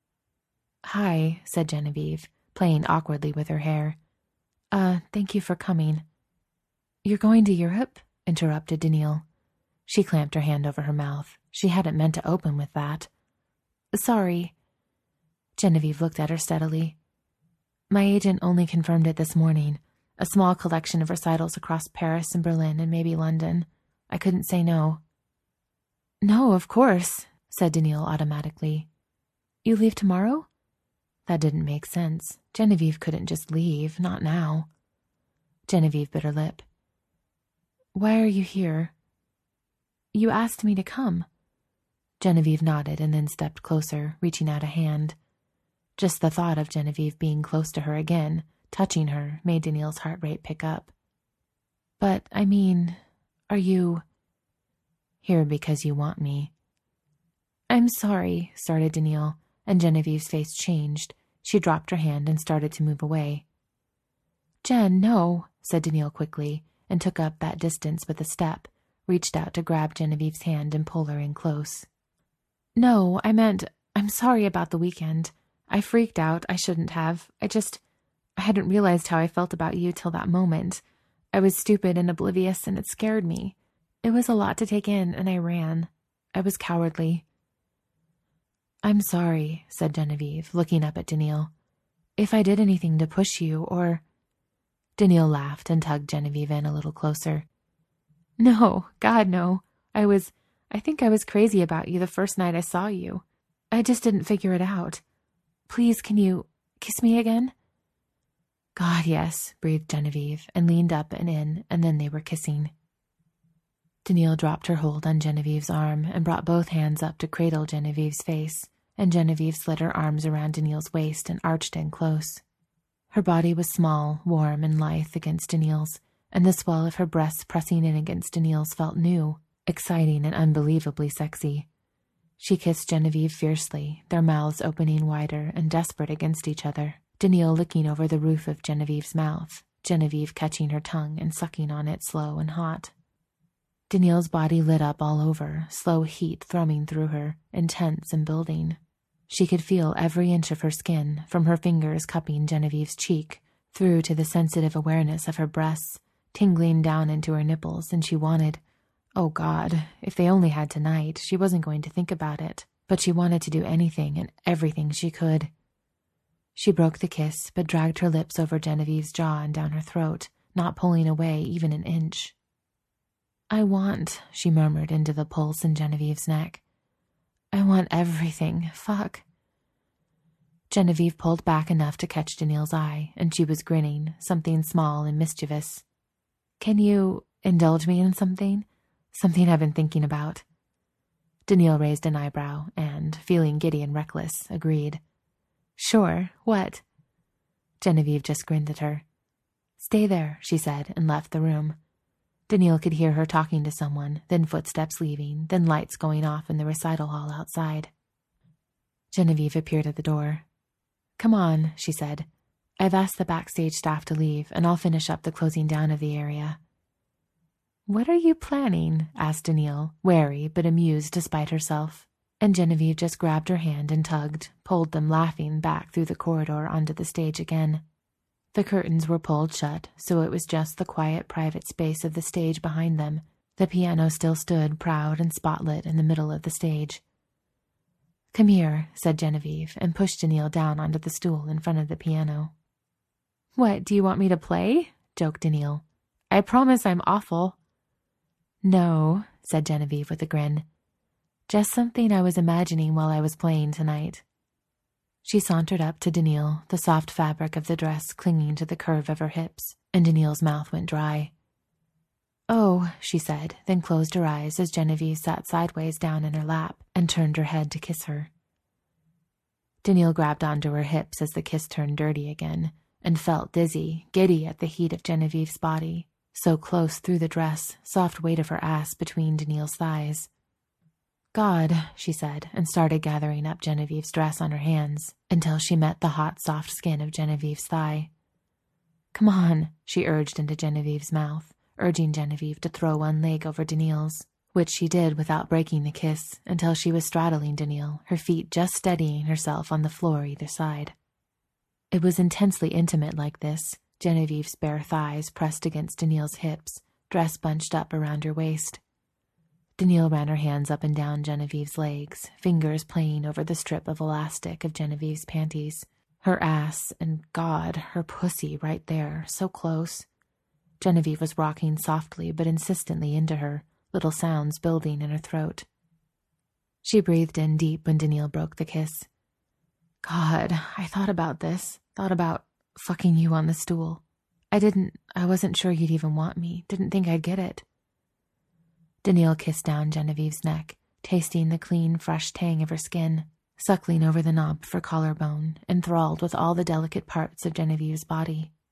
"Hi," said Genevieve, playing awkwardly with her hair. Thank you for coming." "You're going to Europe?" interrupted Daniil. She clamped her hand over her mouth. She hadn't meant to open with that. "Sorry." Genevieve looked at her steadily. "My agent only confirmed it this morning. A small collection of recitals across Paris and Berlin and maybe London. I couldn't say no." "No, of course," said Daniil automatically. "You leave tomorrow?" That didn't make sense. Genevieve couldn't just leave, not now. Genevieve bit her lip. "Why are you here?" "You asked me to come." Genevieve nodded and then stepped closer, reaching out a hand. Just the thought of Genevieve being close to her again, touching her made Daniil's heart rate pick up. "But, I mean, are you here because you want me?" "I'm sorry," started Daniil, and Genevieve's face changed. She dropped her hand and started to move away. "Jen, no," said Daniil quickly, and took up that distance with a step, reached out to grab Genevieve's hand and pull her in close. "No, I meant, I'm sorry about the weekend. I freaked out. I shouldn't have. I hadn't realized how I felt about you till that moment. I was stupid and oblivious, and it scared me. It was a lot to take in, and I ran. I was cowardly." "I'm sorry," said Genevieve, looking up at Daniil. "If I did anything to push you, or—" Daniil laughed and tugged Genevieve in a little closer. "No, God, no. I think I was crazy about you the first night I saw you. I just didn't figure it out. Please, can you kiss me again?" "God, yes," breathed Genevieve, and leaned up and in, and then they were kissing. Daniil dropped her hold on Genevieve's arm and brought both hands up to cradle Genevieve's face, and Genevieve slid her arms around Daniil's waist and arched in close. Her body was small, warm, and lithe against Daniil's, and the swell of her breasts pressing in against Daniil's felt new, exciting, and unbelievably sexy. She kissed Genevieve fiercely, their mouths opening wider and desperate against each other, Daniil licking over the roof of Genevieve's mouth, Genevieve catching her tongue and sucking on it slow and hot. Daniil's body lit up all over, slow heat thrumming through her, intense and building. She could feel every inch of her skin, from her fingers cupping Genevieve's cheek, through to the sensitive awareness of her breasts, tingling down into her nipples, and she wanted— oh God, if they only had tonight, she wasn't going to think about it, but she wanted to do anything and everything she could. She broke the kiss, but dragged her lips over Genevieve's jaw and down her throat, not pulling away even an inch. "I want," she murmured into the pulse in Genevieve's neck. "I want everything. Fuck." Genevieve pulled back enough to catch Daniil's eye, and she was grinning, something small and mischievous. "Can you indulge me in something? Something I've been thinking about." Daniil raised an eyebrow and, feeling giddy and reckless, agreed. "Sure, what?" Genevieve just grinned at her. "Stay there," she said, and left the room. Daniil could hear her talking to someone, then footsteps leaving, then lights going off in the recital hall outside. Genevieve appeared at the door. "Come on," she said. "I've asked the backstage staff to leave, and I'll finish up the closing down of the area." "What are you planning?" asked Daniil, wary but amused despite herself. And Genevieve just grabbed her hand and tugged, pulled them laughing back through the corridor onto the stage again. The curtains were pulled shut, so it was just the quiet private space of the stage behind them. The piano still stood proud and spotlit in the middle of the stage. "Come here," said Genevieve, and pushed Daniil down onto the stool in front of the piano. "What, do you want me to play?" joked Daniil. "I promise I'm awful." "No," said Genevieve with a grin. "Just something I was imagining while I was playing tonight." She sauntered up to Daniil, the soft fabric of the dress clinging to the curve of her hips, and Daniil's mouth went dry. "Oh," she said, then closed her eyes as Genevieve sat sideways down in her lap and turned her head to kiss her. Daniil grabbed onto her hips as the kiss turned dirty again, and felt dizzy, giddy at the heat of Genevieve's body, so close through the dress, soft weight of her ass between Daniil's thighs. "God," she said, and started gathering up Genevieve's dress on her hands until she met the hot, soft skin of Genevieve's thigh. "Come on," she urged into Genevieve's mouth, urging Genevieve to throw one leg over Daniil's, which she did without breaking the kiss until she was straddling Daniil, her feet just steadying herself on the floor either side. It was intensely intimate like this, Genevieve's bare thighs pressed against Daniil's hips, dress bunched up around her waist. Daniil ran her hands up and down Genevieve's legs, fingers playing over the strip of elastic of Genevieve's panties, her ass, and God, her pussy right there, so close. Genevieve was rocking softly but insistently into her, little sounds building in her throat. She breathed in deep when Daniil broke the kiss. "God, I thought about this, thought about fucking you on the stool. I wasn't sure you'd even want me, didn't think I'd get it." Daniil kissed down Genevieve's neck, tasting the clean, fresh tang of her skin, suckling over the knob for collarbone, enthralled with all the delicate parts of Genevieve's body.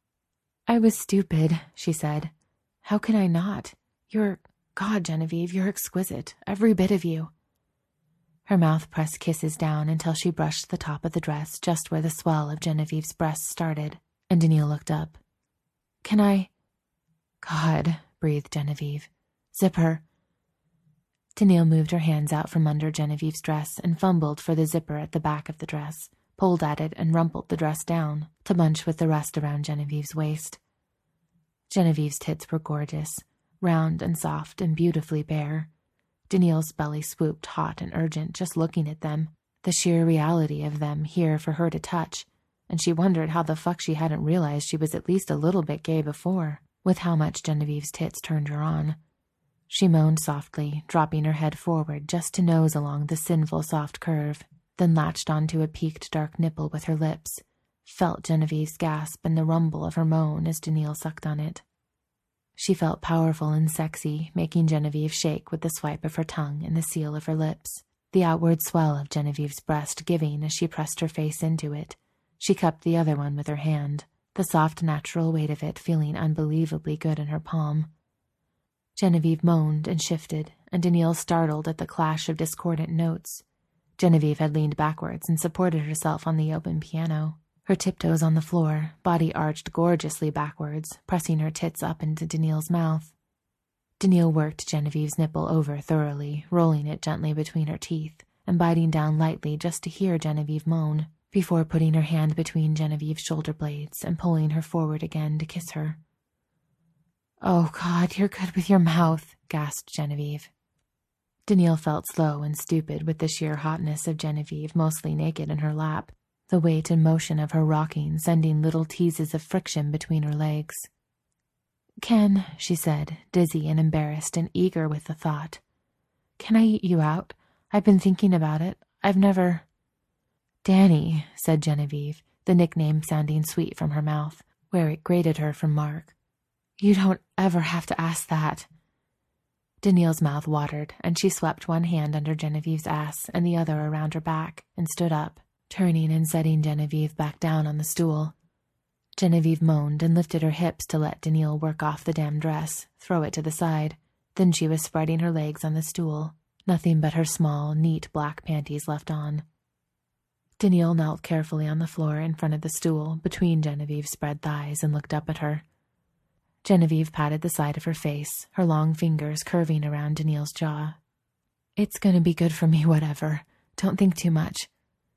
I was stupid, she said. How could I not? God, Genevieve, you're exquisite, every bit of you. Her mouth pressed kisses down until she brushed the top of the dress just where the swell of Genevieve's breasts started, and Daniil looked up. Can I? God, breathed Genevieve. Zip her. Daniil moved her hands out from under Genevieve's dress and fumbled for the zipper at the back of the dress, pulled at it and rumpled the dress down to bunch with the rest around Genevieve's waist. Genevieve's tits were gorgeous, round and soft and beautifully bare. Daniil's belly swooped hot and urgent just looking at them, the sheer reality of them here for her to touch, and she wondered how the fuck she hadn't realized she was at least a little bit gay before, with how much Genevieve's tits turned her on. She moaned softly, dropping her head forward just to nose along the sinful soft curve, then latched onto a peaked dark nipple with her lips, felt Genevieve's gasp and the rumble of her moan as Daniil sucked on it. She felt powerful and sexy, making Genevieve shake with the swipe of her tongue and the seal of her lips, the outward swell of Genevieve's breast giving as she pressed her face into it. She cupped the other one with her hand, the soft natural weight of it feeling unbelievably good in her palm. Genevieve moaned and shifted, and Daniil startled at the clash of discordant notes. Genevieve had leaned backwards and supported herself on the open piano, her tiptoes on the floor, body arched gorgeously backwards, pressing her tits up into Daniil's mouth. Daniil worked Genevieve's nipple over thoroughly, rolling it gently between her teeth and biting down lightly just to hear Genevieve moan, before putting her hand between Genevieve's shoulder blades and pulling her forward again to kiss her. "Oh, God, you're good with your mouth," gasped Genevieve. Daniil felt slow and stupid with the sheer hotness of Genevieve mostly naked in her lap, the weight and motion of her rocking sending little teases of friction between her legs. "Ken," she said, dizzy and embarrassed and eager with the thought. "Can I eat you out? I've been thinking about it. I've never—" "Danny," said Genevieve, the nickname sounding sweet from her mouth, where it grated her from Mark. "You don't ever have to ask that." Daniil's mouth watered, and she swept one hand under Genevieve's ass and the other around her back, and stood up, turning and setting Genevieve back down on the stool. Genevieve moaned and lifted her hips to let Daniil work off the damn dress, throw it to the side. Then she was spreading her legs on the stool, nothing but her small, neat black panties left on. Daniil knelt carefully on the floor in front of the stool, between Genevieve's spread thighs, and looked up at her. Genevieve patted the side of her face, her long fingers curving around Daniil's jaw. "It's gonna be good for me, whatever. Don't think too much."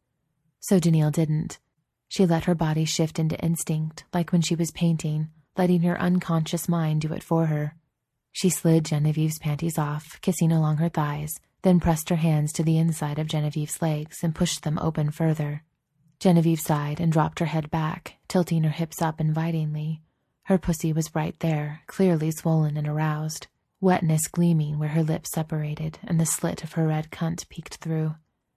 So Daniil didn't. She let her body shift into instinct, like when she was painting, letting her unconscious mind do it for her. She slid Genevieve's panties off, kissing along her thighs, then pressed her hands to the inside of Genevieve's legs and pushed them open further. Genevieve sighed and dropped her head back, tilting her hips up invitingly. Her pussy was right there, clearly swollen and aroused, wetness gleaming where her lips separated and the slit of her red cunt peeked through.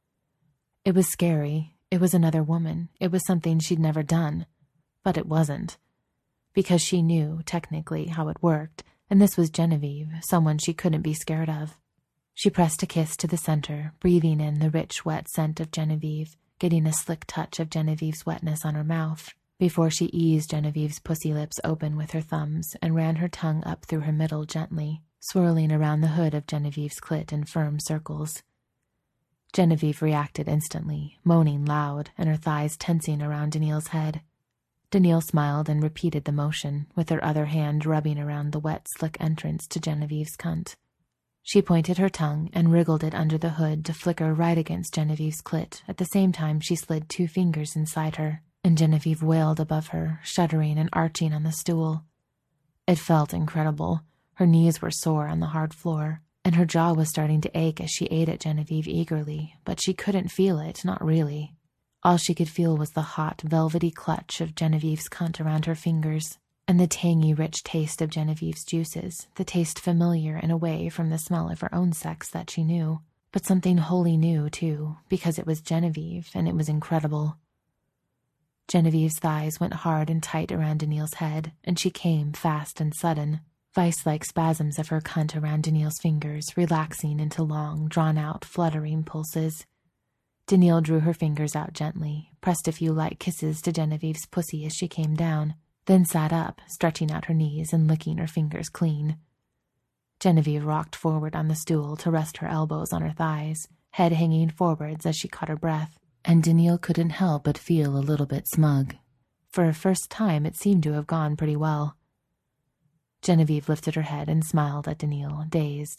It was scary. It was another woman. It was something she'd never done. But it wasn't. Because she knew, technically, how it worked, and this was Genevieve, someone she couldn't be scared of. She pressed a kiss to the center, breathing in the rich, wet scent of Genevieve, getting a slick touch of Genevieve's wetness on her mouth, before she eased Genevieve's pussy lips open with her thumbs and ran her tongue up through her middle gently, swirling around the hood of Genevieve's clit in firm circles. Genevieve reacted instantly, moaning loud, and her thighs tensing around Daniil's head. Daniil smiled and repeated the motion, with her other hand rubbing around the wet, slick entrance to Genevieve's cunt. She pointed her tongue and wriggled it under the hood to flicker right against Genevieve's clit. At the same time, she slid 2 fingers inside her, and Genevieve wailed above her, shuddering and arching on the stool. It felt incredible. Her knees were sore on the hard floor, and her jaw was starting to ache as she ate at Genevieve eagerly, but she couldn't feel it, not really. All she could feel was the hot, velvety clutch of Genevieve's cunt around her fingers, and the tangy, rich taste of Genevieve's juices, the taste familiar and away from the smell of her own sex that she knew, but something wholly new, too, because it was Genevieve, and it was incredible. Genevieve's thighs went hard and tight around Daniil's head, and she came fast and sudden, vice-like spasms of her cunt around Daniil's fingers, relaxing into long, drawn-out, fluttering pulses. Daniil drew her fingers out gently, pressed a few light kisses to Genevieve's pussy as she came down, then sat up, stretching out her knees and licking her fingers clean. Genevieve rocked forward on the stool to rest her elbows on her thighs, head hanging forwards as she caught her breath, and Daniil couldn't help but feel a little bit smug. For a first time, it seemed to have gone pretty well. Genevieve lifted her head and smiled at Daniil, dazed.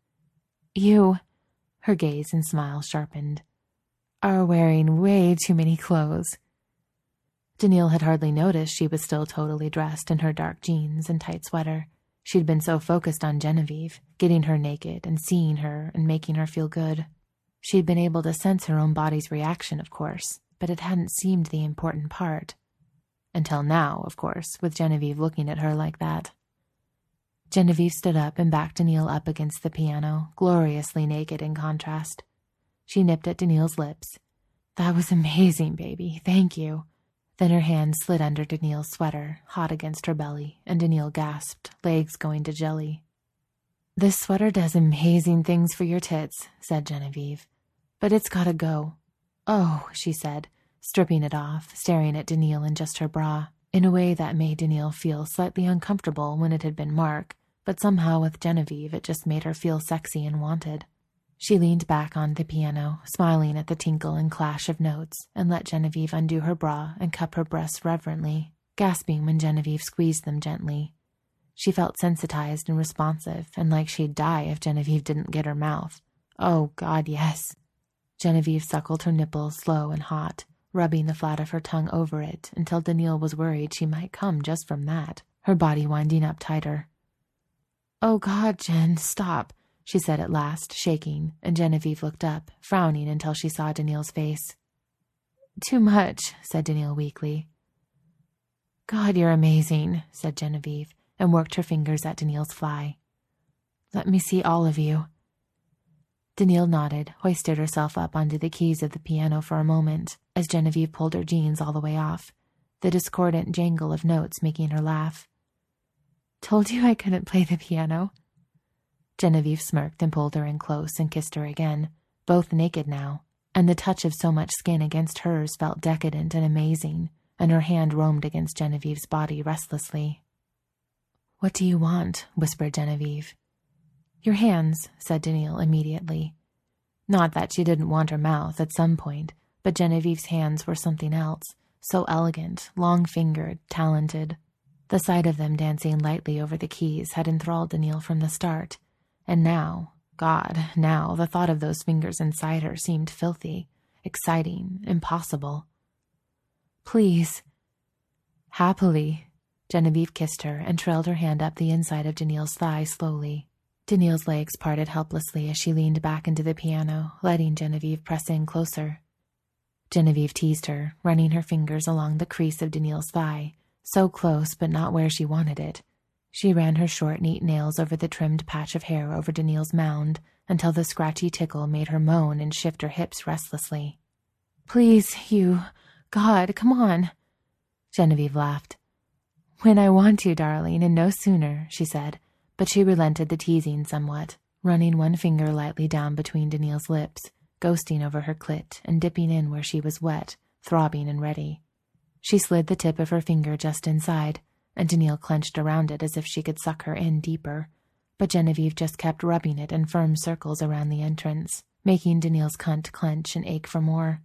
"You," her gaze and smile sharpened, "are wearing way too many clothes." Daniil had hardly noticed she was still totally dressed in her dark jeans and tight sweater. She'd been so focused on Genevieve, getting her naked and seeing her and making her feel good. She'd been able to sense her own body's reaction, of course, but it hadn't seemed the important part. Until now, of course, with Genevieve looking at her like that. Genevieve stood up and backed Daniil up against the piano, gloriously naked in contrast. She nipped at Daniil's lips. "That was amazing, baby. Thank you." Then her hand slid under Daniil's sweater, hot against her belly, and Daniil gasped, legs going to jelly. "This sweater does amazing things for your tits," said Genevieve. "But it's gotta go." "Oh," she said, stripping it off, staring at Daniil in just her bra, in a way that made Daniil feel slightly uncomfortable when it had been Mark, but somehow with Genevieve it just made her feel sexy and wanted. She leaned back on the piano, smiling at the tinkle and clash of notes, and let Genevieve undo her bra and cup her breasts reverently, gasping when Genevieve squeezed them gently. She felt sensitized and responsive, and like she'd die if Genevieve didn't get her mouth. Oh, God, yes. Genevieve suckled her nipple slow and hot, rubbing the flat of her tongue over it until Daniil was worried she might come just from that, her body winding up tighter. "Oh, God, Jen, stop," she said at last, shaking, and Genevieve looked up, frowning until she saw Daniil's face. "Too much," said Daniil weakly. "God, you're amazing," said Genevieve, and worked her fingers at Daniil's fly. "Let me see all of you." Daniil nodded, hoisted herself up onto the keys of the piano for a moment, as Genevieve pulled her jeans all the way off, the discordant jangle of notes making her laugh. "Told you I couldn't play the piano." Genevieve smirked and pulled her in close and kissed her again, both naked now, and the touch of so much skin against hers felt decadent and amazing, and her hand roamed against Genevieve's body restlessly. "What do you want?" whispered Genevieve. "Your hands," said Daniil immediately. Not that she didn't want her mouth at some point, but Genevieve's hands were something else, so elegant, long-fingered, talented. The sight of them dancing lightly over the keys had enthralled Daniil from the start, and now, God, now, the thought of those fingers inside her seemed filthy, exciting, impossible. "Please." "Happily." Genevieve kissed her and trailed her hand up the inside of Daniil's thigh slowly. Daniil's legs parted helplessly as she leaned back into the piano, letting Genevieve press in closer. Genevieve teased her, running her fingers along the crease of Daniil's thigh, so close but not where she wanted it. She ran her short, neat nails over the trimmed patch of hair over Daniil's mound until the scratchy tickle made her moan and shift her hips restlessly. "Please, you... God, come on." Genevieve laughed. "When I want to, darling, and no sooner," she said, but she relented the teasing somewhat, running one finger lightly down between Daniil's lips, ghosting over her clit and dipping in where she was wet, throbbing and ready. She slid the tip of her finger just inside, and Daniil clenched around it as if she could suck her in deeper, but Genevieve just kept rubbing it in firm circles around the entrance, making Daniil's cunt clench and ache for more.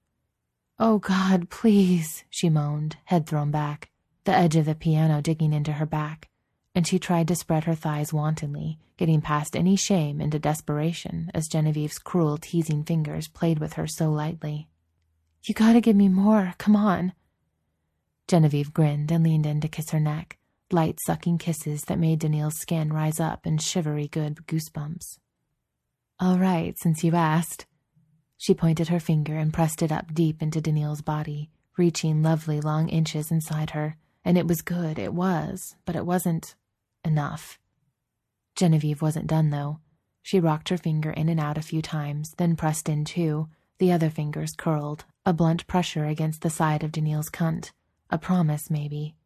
"Oh, God, please," she moaned, head thrown back, the edge of the piano digging into her back, and she tried to spread her thighs wantonly, getting past any shame into desperation as Genevieve's cruel, teasing fingers played with her so lightly. "You gotta give me more, come on." Genevieve grinned and leaned in to kiss her neck, light sucking kisses that made Daniil's skin rise up in shivery good goosebumps. "All right, since you asked." She pointed her finger and pressed it up deep into Daniil's body, reaching lovely long inches inside her, and it was good, it was, but it wasn't enough. Genevieve wasn't done, though. She rocked her finger in and out a few times, then pressed in too, the other fingers curled, a blunt pressure against the side of Daniil's cunt, a promise, maybe.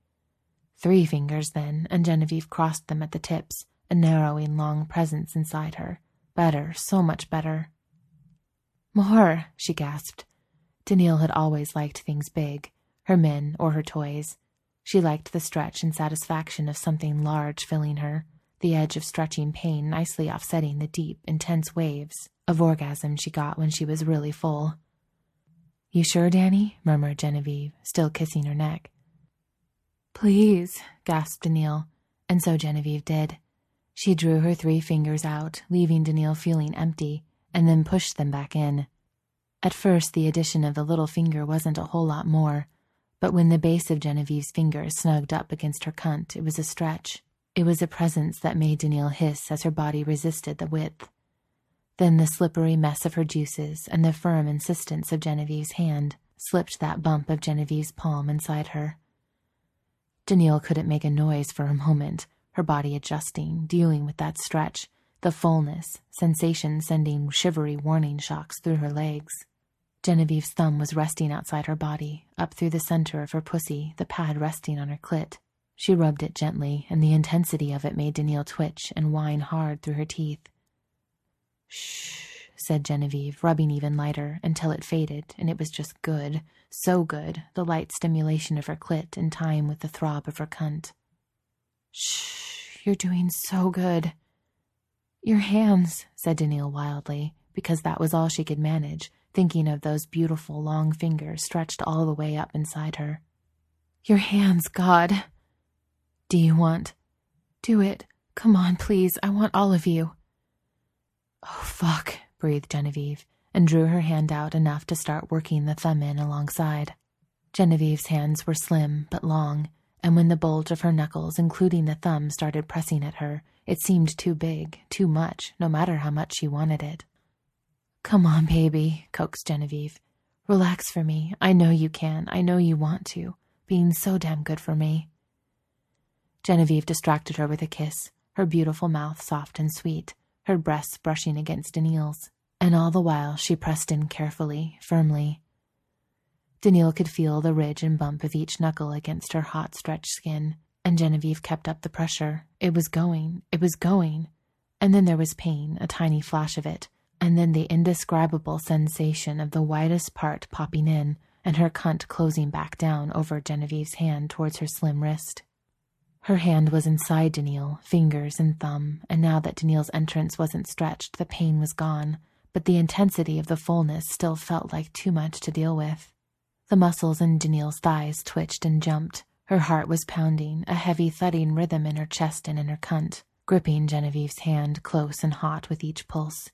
3 fingers, then, and Genevieve crossed them at the tips, a narrowing long presence inside her. Better, so much better. "More," she gasped. Daniil had always liked things big, her men or her toys. She liked the stretch and satisfaction of something large filling her, the edge of stretching pain nicely offsetting the deep, intense waves of orgasm she got when she was really full. "You sure, Danny?" murmured Genevieve, still kissing her neck. "Please," gasped Daniil, and so Genevieve did. She drew her 3 fingers out, leaving Daniil feeling empty, and then pushed them back in. At first, the addition of the little finger wasn't a whole lot more, but when the base of Genevieve's fingers snugged up against her cunt, it was a stretch. It was a presence that made Daniil hiss as her body resisted the width. Then the slippery mess of her juices and the firm insistence of Genevieve's hand slipped that bump of Genevieve's palm inside her. Daniil couldn't make a noise for a moment, her body adjusting, dealing with that stretch, the fullness, sensation sending shivery warning shocks through her legs. Genevieve's thumb was resting outside her body, up through the center of her pussy, the pad resting on her clit. She rubbed it gently, and the intensity of it made Daniil twitch and whine hard through her teeth. "Shh," said Genevieve, rubbing even lighter, until it faded, and it was just good, so good, the light stimulation of her clit in time with the throb of her cunt. "Shh, you're doing so good." "Your hands," said Daniil wildly, because that was all she could manage, thinking of those beautiful long fingers stretched all the way up inside her. "Your hands, God." "Do you want—" "Do it. Come on, please. I want all of you." "Oh, fuck," breathed Genevieve, and drew her hand out enough to start working the thumb in alongside. Genevieve's hands were slim but long, and when the bulge of her knuckles, including the thumb, started pressing at her, it seemed too big, too much, no matter how much she wanted it. "Come on, baby," coaxed Genevieve. "Relax for me. I know you can. I know you want to. Being so damn good for me." Genevieve distracted her with a kiss, her beautiful mouth soft and sweet, her breasts brushing against Daniil's, and all the while she pressed in carefully, firmly. Daniil could feel the ridge and bump of each knuckle against her hot, stretched skin, and Genevieve kept up the pressure. It was going, and then there was pain, a tiny flash of it, and then the indescribable sensation of the widest part popping in and her cunt closing back down over Genevieve's hand towards her slim wrist. Her hand was inside Daniil, fingers and thumb, and now that Daniil's entrance wasn't stretched, the pain was gone, but the intensity of the fullness still felt like too much to deal with. The muscles in Daniil's thighs twitched and jumped. Her heart was pounding, a heavy thudding rhythm in her chest and in her cunt, gripping Genevieve's hand close and hot with each pulse.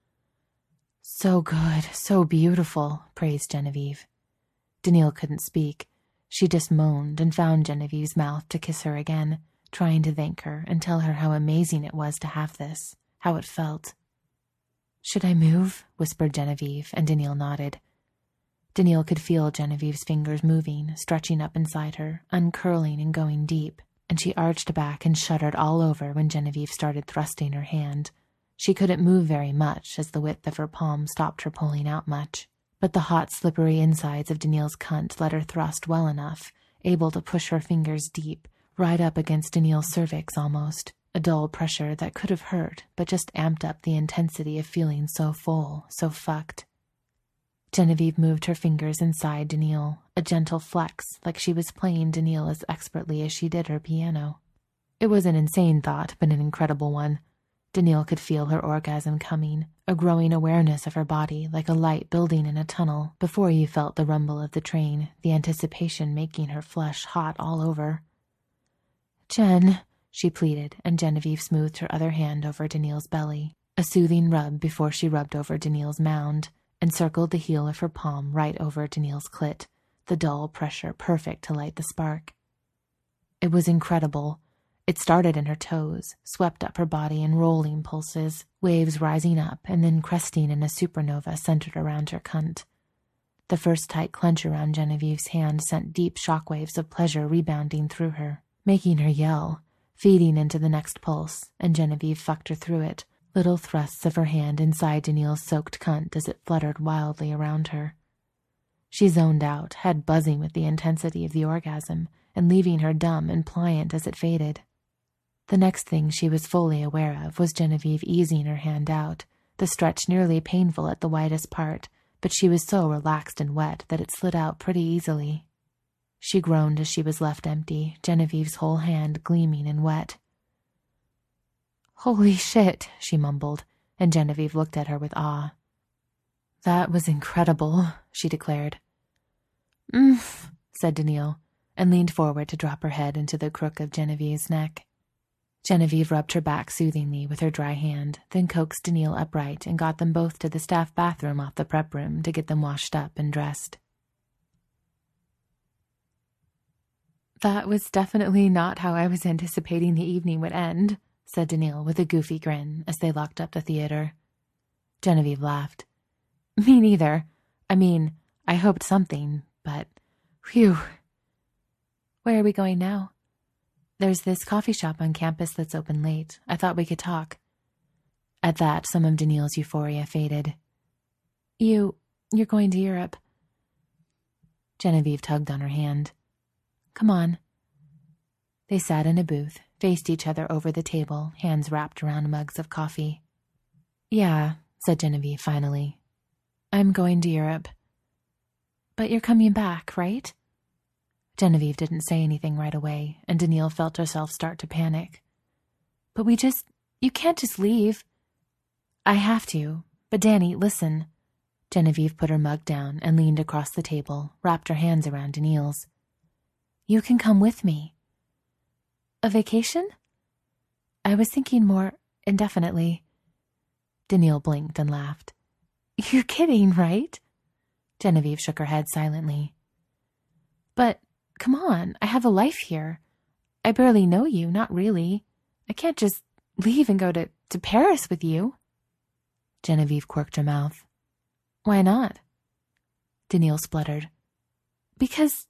"So good, so beautiful," praised Genevieve. Daniil couldn't speak. She just moaned and found Genevieve's mouth to kiss her again, trying to thank her and tell her how amazing it was to have this, how it felt. "Should I move?" whispered Genevieve, and Daniil nodded. Daniil could feel Genevieve's fingers moving, stretching up inside her, uncurling and going deep, and she arched back and shuddered all over when Genevieve started thrusting her hand. She couldn't move very much as the width of her palm stopped her pulling out much, but the hot, slippery insides of Daniil's cunt let her thrust well enough, able to push her fingers deep, right up against Daniil's cervix almost, a dull pressure that could have hurt, but just amped up the intensity of feeling so full, so fucked. Genevieve moved her fingers inside Daniil, a gentle flex, like she was playing Daniil as expertly as she did her piano. It was an insane thought, but an incredible one. Daniil could feel her orgasm coming, a growing awareness of her body like a light building in a tunnel before you felt the rumble of the train, the anticipation making her flesh hot all over. "Jen," she pleaded, and Genevieve smoothed her other hand over Daniil's belly, a soothing rub before she rubbed over Daniil's mound, and circled the heel of her palm right over Daniil's clit, the dull pressure perfect to light the spark. It was incredible. It started in her toes, swept up her body in rolling pulses, waves rising up and then cresting in a supernova centered around her cunt. The first tight clench around Genevieve's hand sent deep shockwaves of pleasure rebounding through her, making her yell, feeding into the next pulse, and Genevieve fucked her through it, little thrusts of her hand inside Daniil's soaked cunt as it fluttered wildly around her. She zoned out, head buzzing with the intensity of the orgasm, and leaving her dumb and pliant as it faded. The next thing she was fully aware of was Genevieve easing her hand out, the stretch nearly painful at the widest part, but she was so relaxed and wet that it slid out pretty easily. She groaned as she was left empty, Genevieve's whole hand gleaming and wet. "Holy shit," she mumbled, and Genevieve looked at her with awe. "That was incredible," she declared. Said Daniil, and leaned forward to drop her head into the crook of Genevieve's neck. Genevieve rubbed her back soothingly with her dry hand, then coaxed Daniil upright and got them both to the staff bathroom off the prep room to get them washed up and dressed. "That was definitely not how I was anticipating the evening would end," said Daniil with a goofy grin as they locked up the theater. Genevieve laughed. "Me neither. I mean, I hoped something, but whew." "Where are we going now?" "There's this coffee shop on campus that's open late. I thought we could talk." At that, some of Daniil's euphoria faded. You're going to Europe." Genevieve tugged on her hand. "Come on." They sat in a booth, faced each other over the table, hands wrapped around mugs of coffee. "Yeah," said Genevieve finally. "I'm going to Europe." "But you're coming back, right?" Genevieve didn't say anything right away, and Daniil felt herself start to panic. "But you can't just leave." "I have to. But Danny, listen." Genevieve put her mug down and leaned across the table, wrapped her hands around Daniil's. "You can come with me." "A vacation?" "I was thinking more indefinitely." Daniil blinked and laughed. "You're kidding, right?" Genevieve shook her head silently. "But come on, I have a life here. I barely know you, not really. I can't just leave and go to Paris with you." Genevieve quirked her mouth. "Why not?" Daniil spluttered. Because...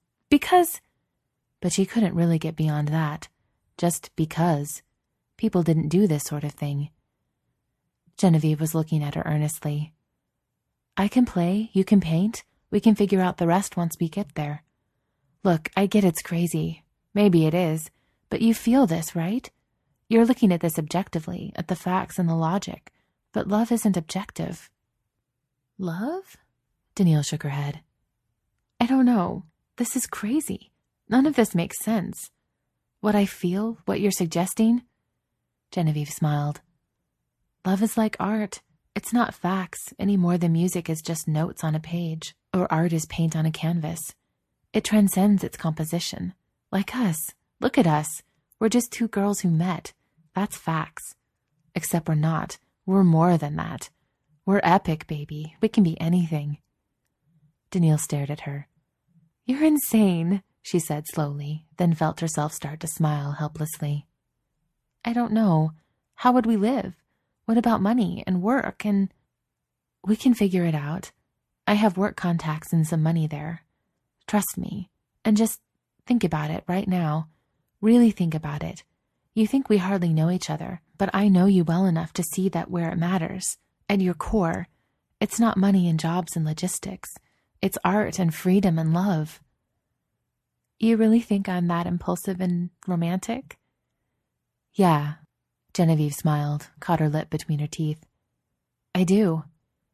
But she couldn't really get beyond that. Just because. People didn't do this sort of thing. Genevieve was looking at her earnestly. "I can play, you can paint. We can figure out the rest once we get there. Look, I get it's crazy. Maybe it is. But you feel this, right? You're looking at this objectively, at the facts and the logic. But love isn't objective." "Love?" Daniil shook her head. "I don't know. This is crazy. None of this makes sense. What I feel, what you're suggesting." Genevieve smiled. "Love is like art. It's not facts any more than music is just notes on a page, or art is paint on a canvas. It transcends its composition. Like us. Look at us. We're just two girls who met. That's facts. Except we're not. We're more than that. We're epic, baby. We can be anything." Daniil stared at her. "You're insane," she said slowly, then felt herself start to smile helplessly. "I don't know. How would we live? What about money and work and—" "We can figure it out. I have work contacts and some money there. Trust me. And just think about it right now. Really think about it. You think we hardly know each other, but I know you well enough to see that where it matters, at your core, it's not money and jobs and logistics. It's art and freedom and love." "You really think I'm that impulsive and romantic?" "Yeah." Genevieve smiled, caught her lip between her teeth. "I do."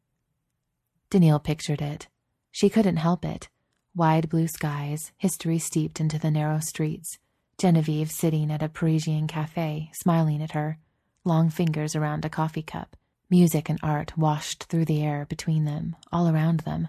Daniil pictured it. She couldn't help it. Wide blue skies, history steeped into the narrow streets. Genevieve sitting at a Parisian cafe, smiling at her, long fingers around a coffee cup. Music and art washed through the air between them, all around them.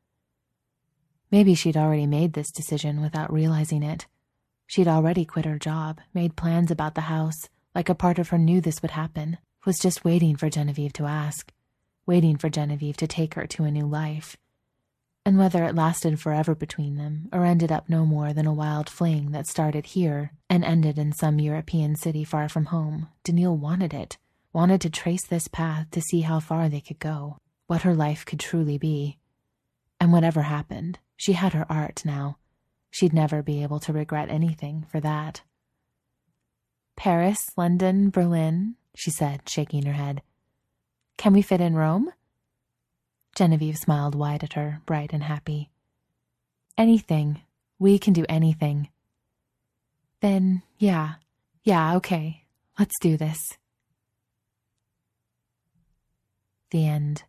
Maybe she'd already made this decision without realizing it. She'd already quit her job, made plans about the house, like a part of her knew this would happen, was just waiting for Genevieve to ask, waiting for Genevieve to take her to a new life. And whether it lasted forever between them, or ended up no more than a wild fling that started here and ended in some European city far from home, Daniil wanted it, wanted to trace this path to see how far they could go, what her life could truly be. And whatever happened, she had her art now. She'd never be able to regret anything for that. "Paris, London, Berlin," she said, shaking her head. "Can we fit in Rome?" Genevieve smiled wide at her, bright and happy. "Anything. We can do anything." "Then, yeah, okay. Let's do this." The end.